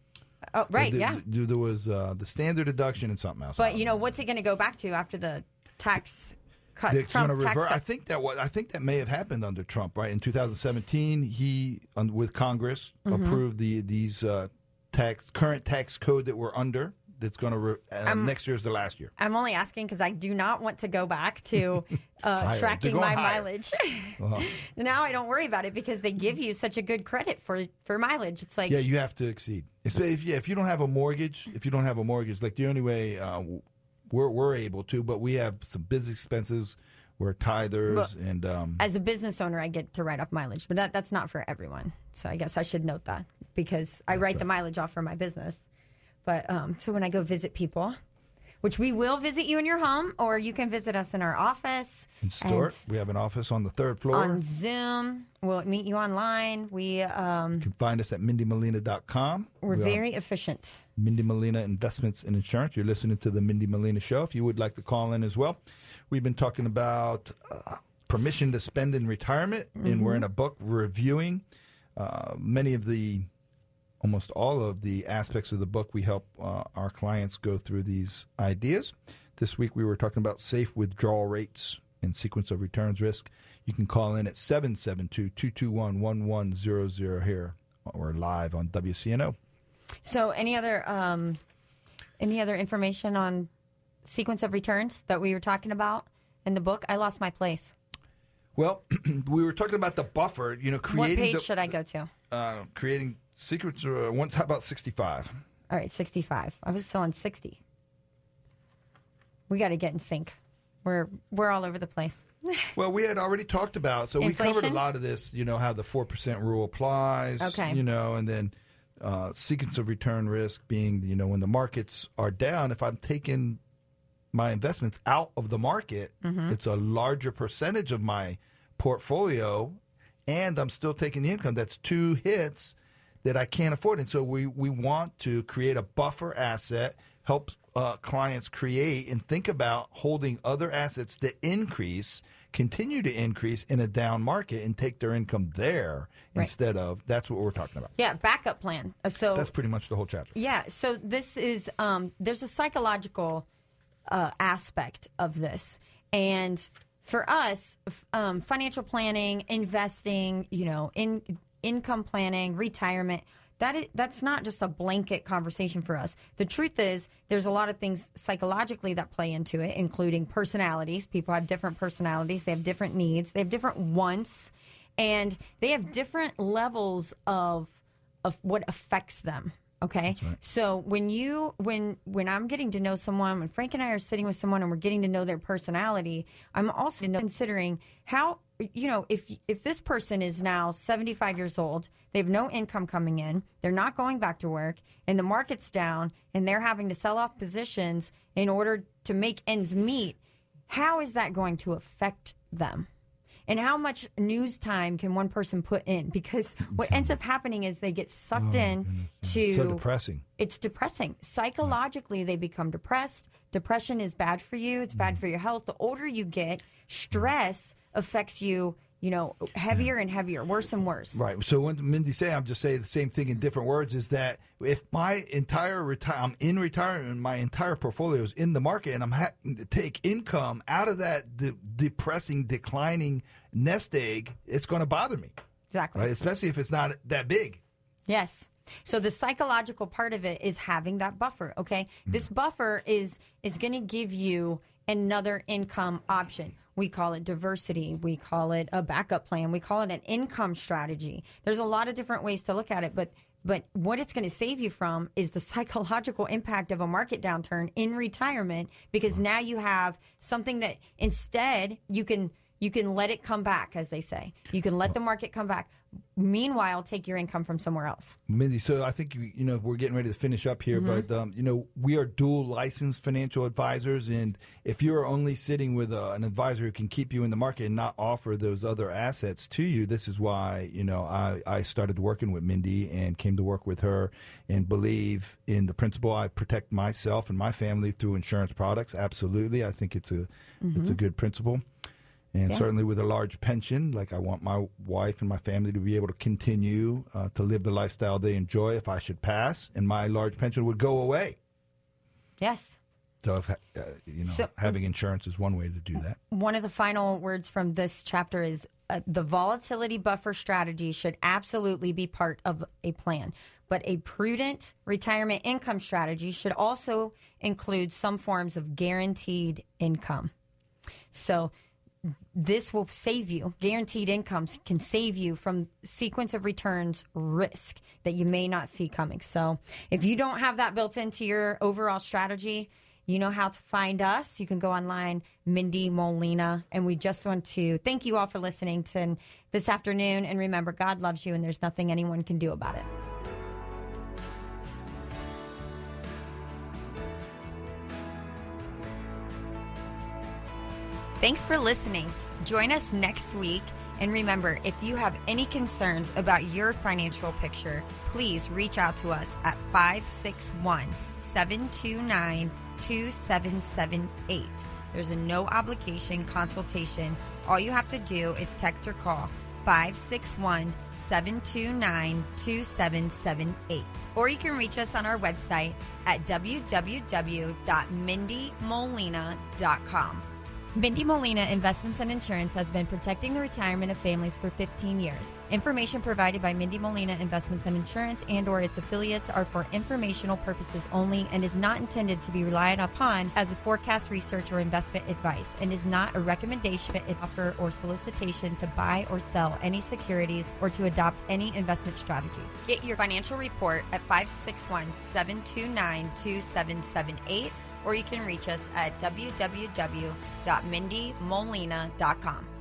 Oh, right, There, yeah. there, there was uh, the standard deduction and something else. But you know, what's it going to go back to after the tax cut? It's Trump going to tax revert. I cuts? think that was, I think that may have happened under Trump, right? In two thousand seventeen, he un, with Congress Mm-hmm. approved the these uh, tax current tax code that we're under. That's going to re, uh, next year is the last year. I'm only asking because I do not want to go back to uh, Higher. tracking They're my going higher. mileage. Uh-huh. Now I don't worry about it because they give you such a good credit for, for mileage. It's like, Yeah, you have to exceed. If, if, yeah, if you don't have a mortgage, if you don't have a mortgage, like the only way uh, we're we're able to, but we have some business expenses. We're tithers, But- and um, as a business owner, I get to write off mileage, but that, that's not for everyone. So I guess I should note that because I write the mileage off for my business. But um, so when I go visit people, which we will visit you in your home, or you can visit us in our office. in Stuart, we have an office on the third floor. On Zoom. We'll meet you online. We, um, you can find us at mindy molina dot com. we're We are very efficient. Mindy Molina Investments and Insurance. You're listening to the Mindy Molina Show. If you would like to call in as well, we've been talking about uh, permission to spend in retirement, and we're in a book reviewing uh, many of the, almost all of the aspects of the book. We help uh, our clients go through these ideas. This week we were talking about safe withdrawal rates and sequence of returns risk. You can call in at seven seven two, two two one, one one zero zero here. We're live on W C N O. So any other um, any other information on sequence of returns that we were talking about in the book? I lost my place. Well, we were talking about the buffer, you know, What creating page the, should I go to? uh, creating secrets. Uh, once, how about sixty-five? All right, sixty-five. I was still on sixty. We got to get in sync. We're we're all over the place. Well, we had already talked about, so we covered a Inflation? lot of this. You know how the four percent rule applies. Okay. You know, and then uh, sequence of return risk being, you know, when the markets are down. If I'm taking my investments out of the market, Mm-hmm. it's a larger percentage of my portfolio, and I'm still taking the income. That's two hits that I can't afford. And so we, we want to create a buffer asset, help uh, clients create and think about holding other assets that increase, continue to increase in a down market and take their income there Right. instead of, that's what we're talking about. Yeah, backup plan. Uh, So That's pretty much the whole chapter. Yeah, so this is um, there's a psychological uh, aspect of this, and for us, f- um, financial planning, investing, you know, in income planning, retirement. That is, that's not just a blanket conversation for us. The truth is, there's a lot of things psychologically that play into it, including personalities. People have different personalities. They have different needs. They have different wants, and they have different levels of of what affects them. Okay, so when you when when I'm getting to know someone, when Frank and I are sitting with someone and we're getting to know their personality, I'm also considering how, you know, if if this person is now seventy-five years old, they have no income coming in, they're not going back to work, and the market's down, and they're having to sell off positions in order to make ends meet, how is that going to affect them? And how much news time can one person put in? Because what ends up happening is they get sucked in to... So depressing. It's depressing. Psychologically, they become depressed. Depression is bad for you. It's bad for your health. The older you get, stress affects you, you know, heavier and heavier, worse and worse. Right. So when Mindy say, I'm just saying the same thing in different words, is that if my entire retire, I'm in retirement, and my entire portfolio is in the market, and I'm having to take income out of that de- depressing, declining nest egg, it's going to bother me. Exactly. Right. Especially if it's not that big. Yes. So the psychological part of it is having that buffer, okay? This buffer is is going to give you another income option. We call it diversity. We call it a backup plan. We call it an income strategy. There's a lot of different ways to look at it, but but what it's going to save you from is the psychological impact of a market downturn in retirement, because now you have something that instead you can you can let it come back, as they say. You can let the market come back. Meanwhile, take your income from somewhere else. Mindy, so I think, you know, we're getting ready to finish up here, Mm-hmm. but, um, you know, we are dual licensed financial advisors. And if you're only sitting with uh, an advisor who can keep you in the market and not offer those other assets to you, this is why, you know, I, I started working with Mindy and came to work with her and believe in the principle. I protect myself and my family through insurance products. Absolutely. I think it's a, Mm-hmm. it's a good principle. And Yeah. certainly with a large pension, like I want my wife and my family to be able to continue uh, to live the lifestyle they enjoy if I should pass, and my large pension would go away. Yes. So, if, uh, you know, So- having insurance is one way to do that. One of the final words from this chapter is uh, the volatility buffer strategy should absolutely be part of a plan. But a prudent retirement income strategy should also include some forms of guaranteed income. So this will save you. Guaranteed incomes can save you from sequence of returns risk that you may not see coming. So if you don't have that built into your overall strategy, you know how to find us. You can go online, Mindy Molina. And we just want to thank you all for listening to this afternoon. And remember, God loves you and there's nothing anyone can do about it. Thanks for listening. Join us next week. And remember, if you have any concerns about your financial picture, please reach out to us at five six one, seven two nine, two seven seven eight. There's a no obligation consultation. All you have to do is text or call five six one, seven two nine, two seven seven eight. Or you can reach us on our website at w w w dot mindy molina dot com. Mindy Molina Investments and Insurance has been protecting the retirement of families for fifteen years. Information provided by Mindy Molina Investments and Insurance and or its affiliates are for informational purposes only and is not intended to be relied upon as a forecast, research, or investment advice, and is not a recommendation, offer, or solicitation to buy or sell any securities or to adopt any investment strategy. Get your financial report at five six one, seven two nine, two seven seven eight, or you can reach us at w w w dot mindy molina dot com.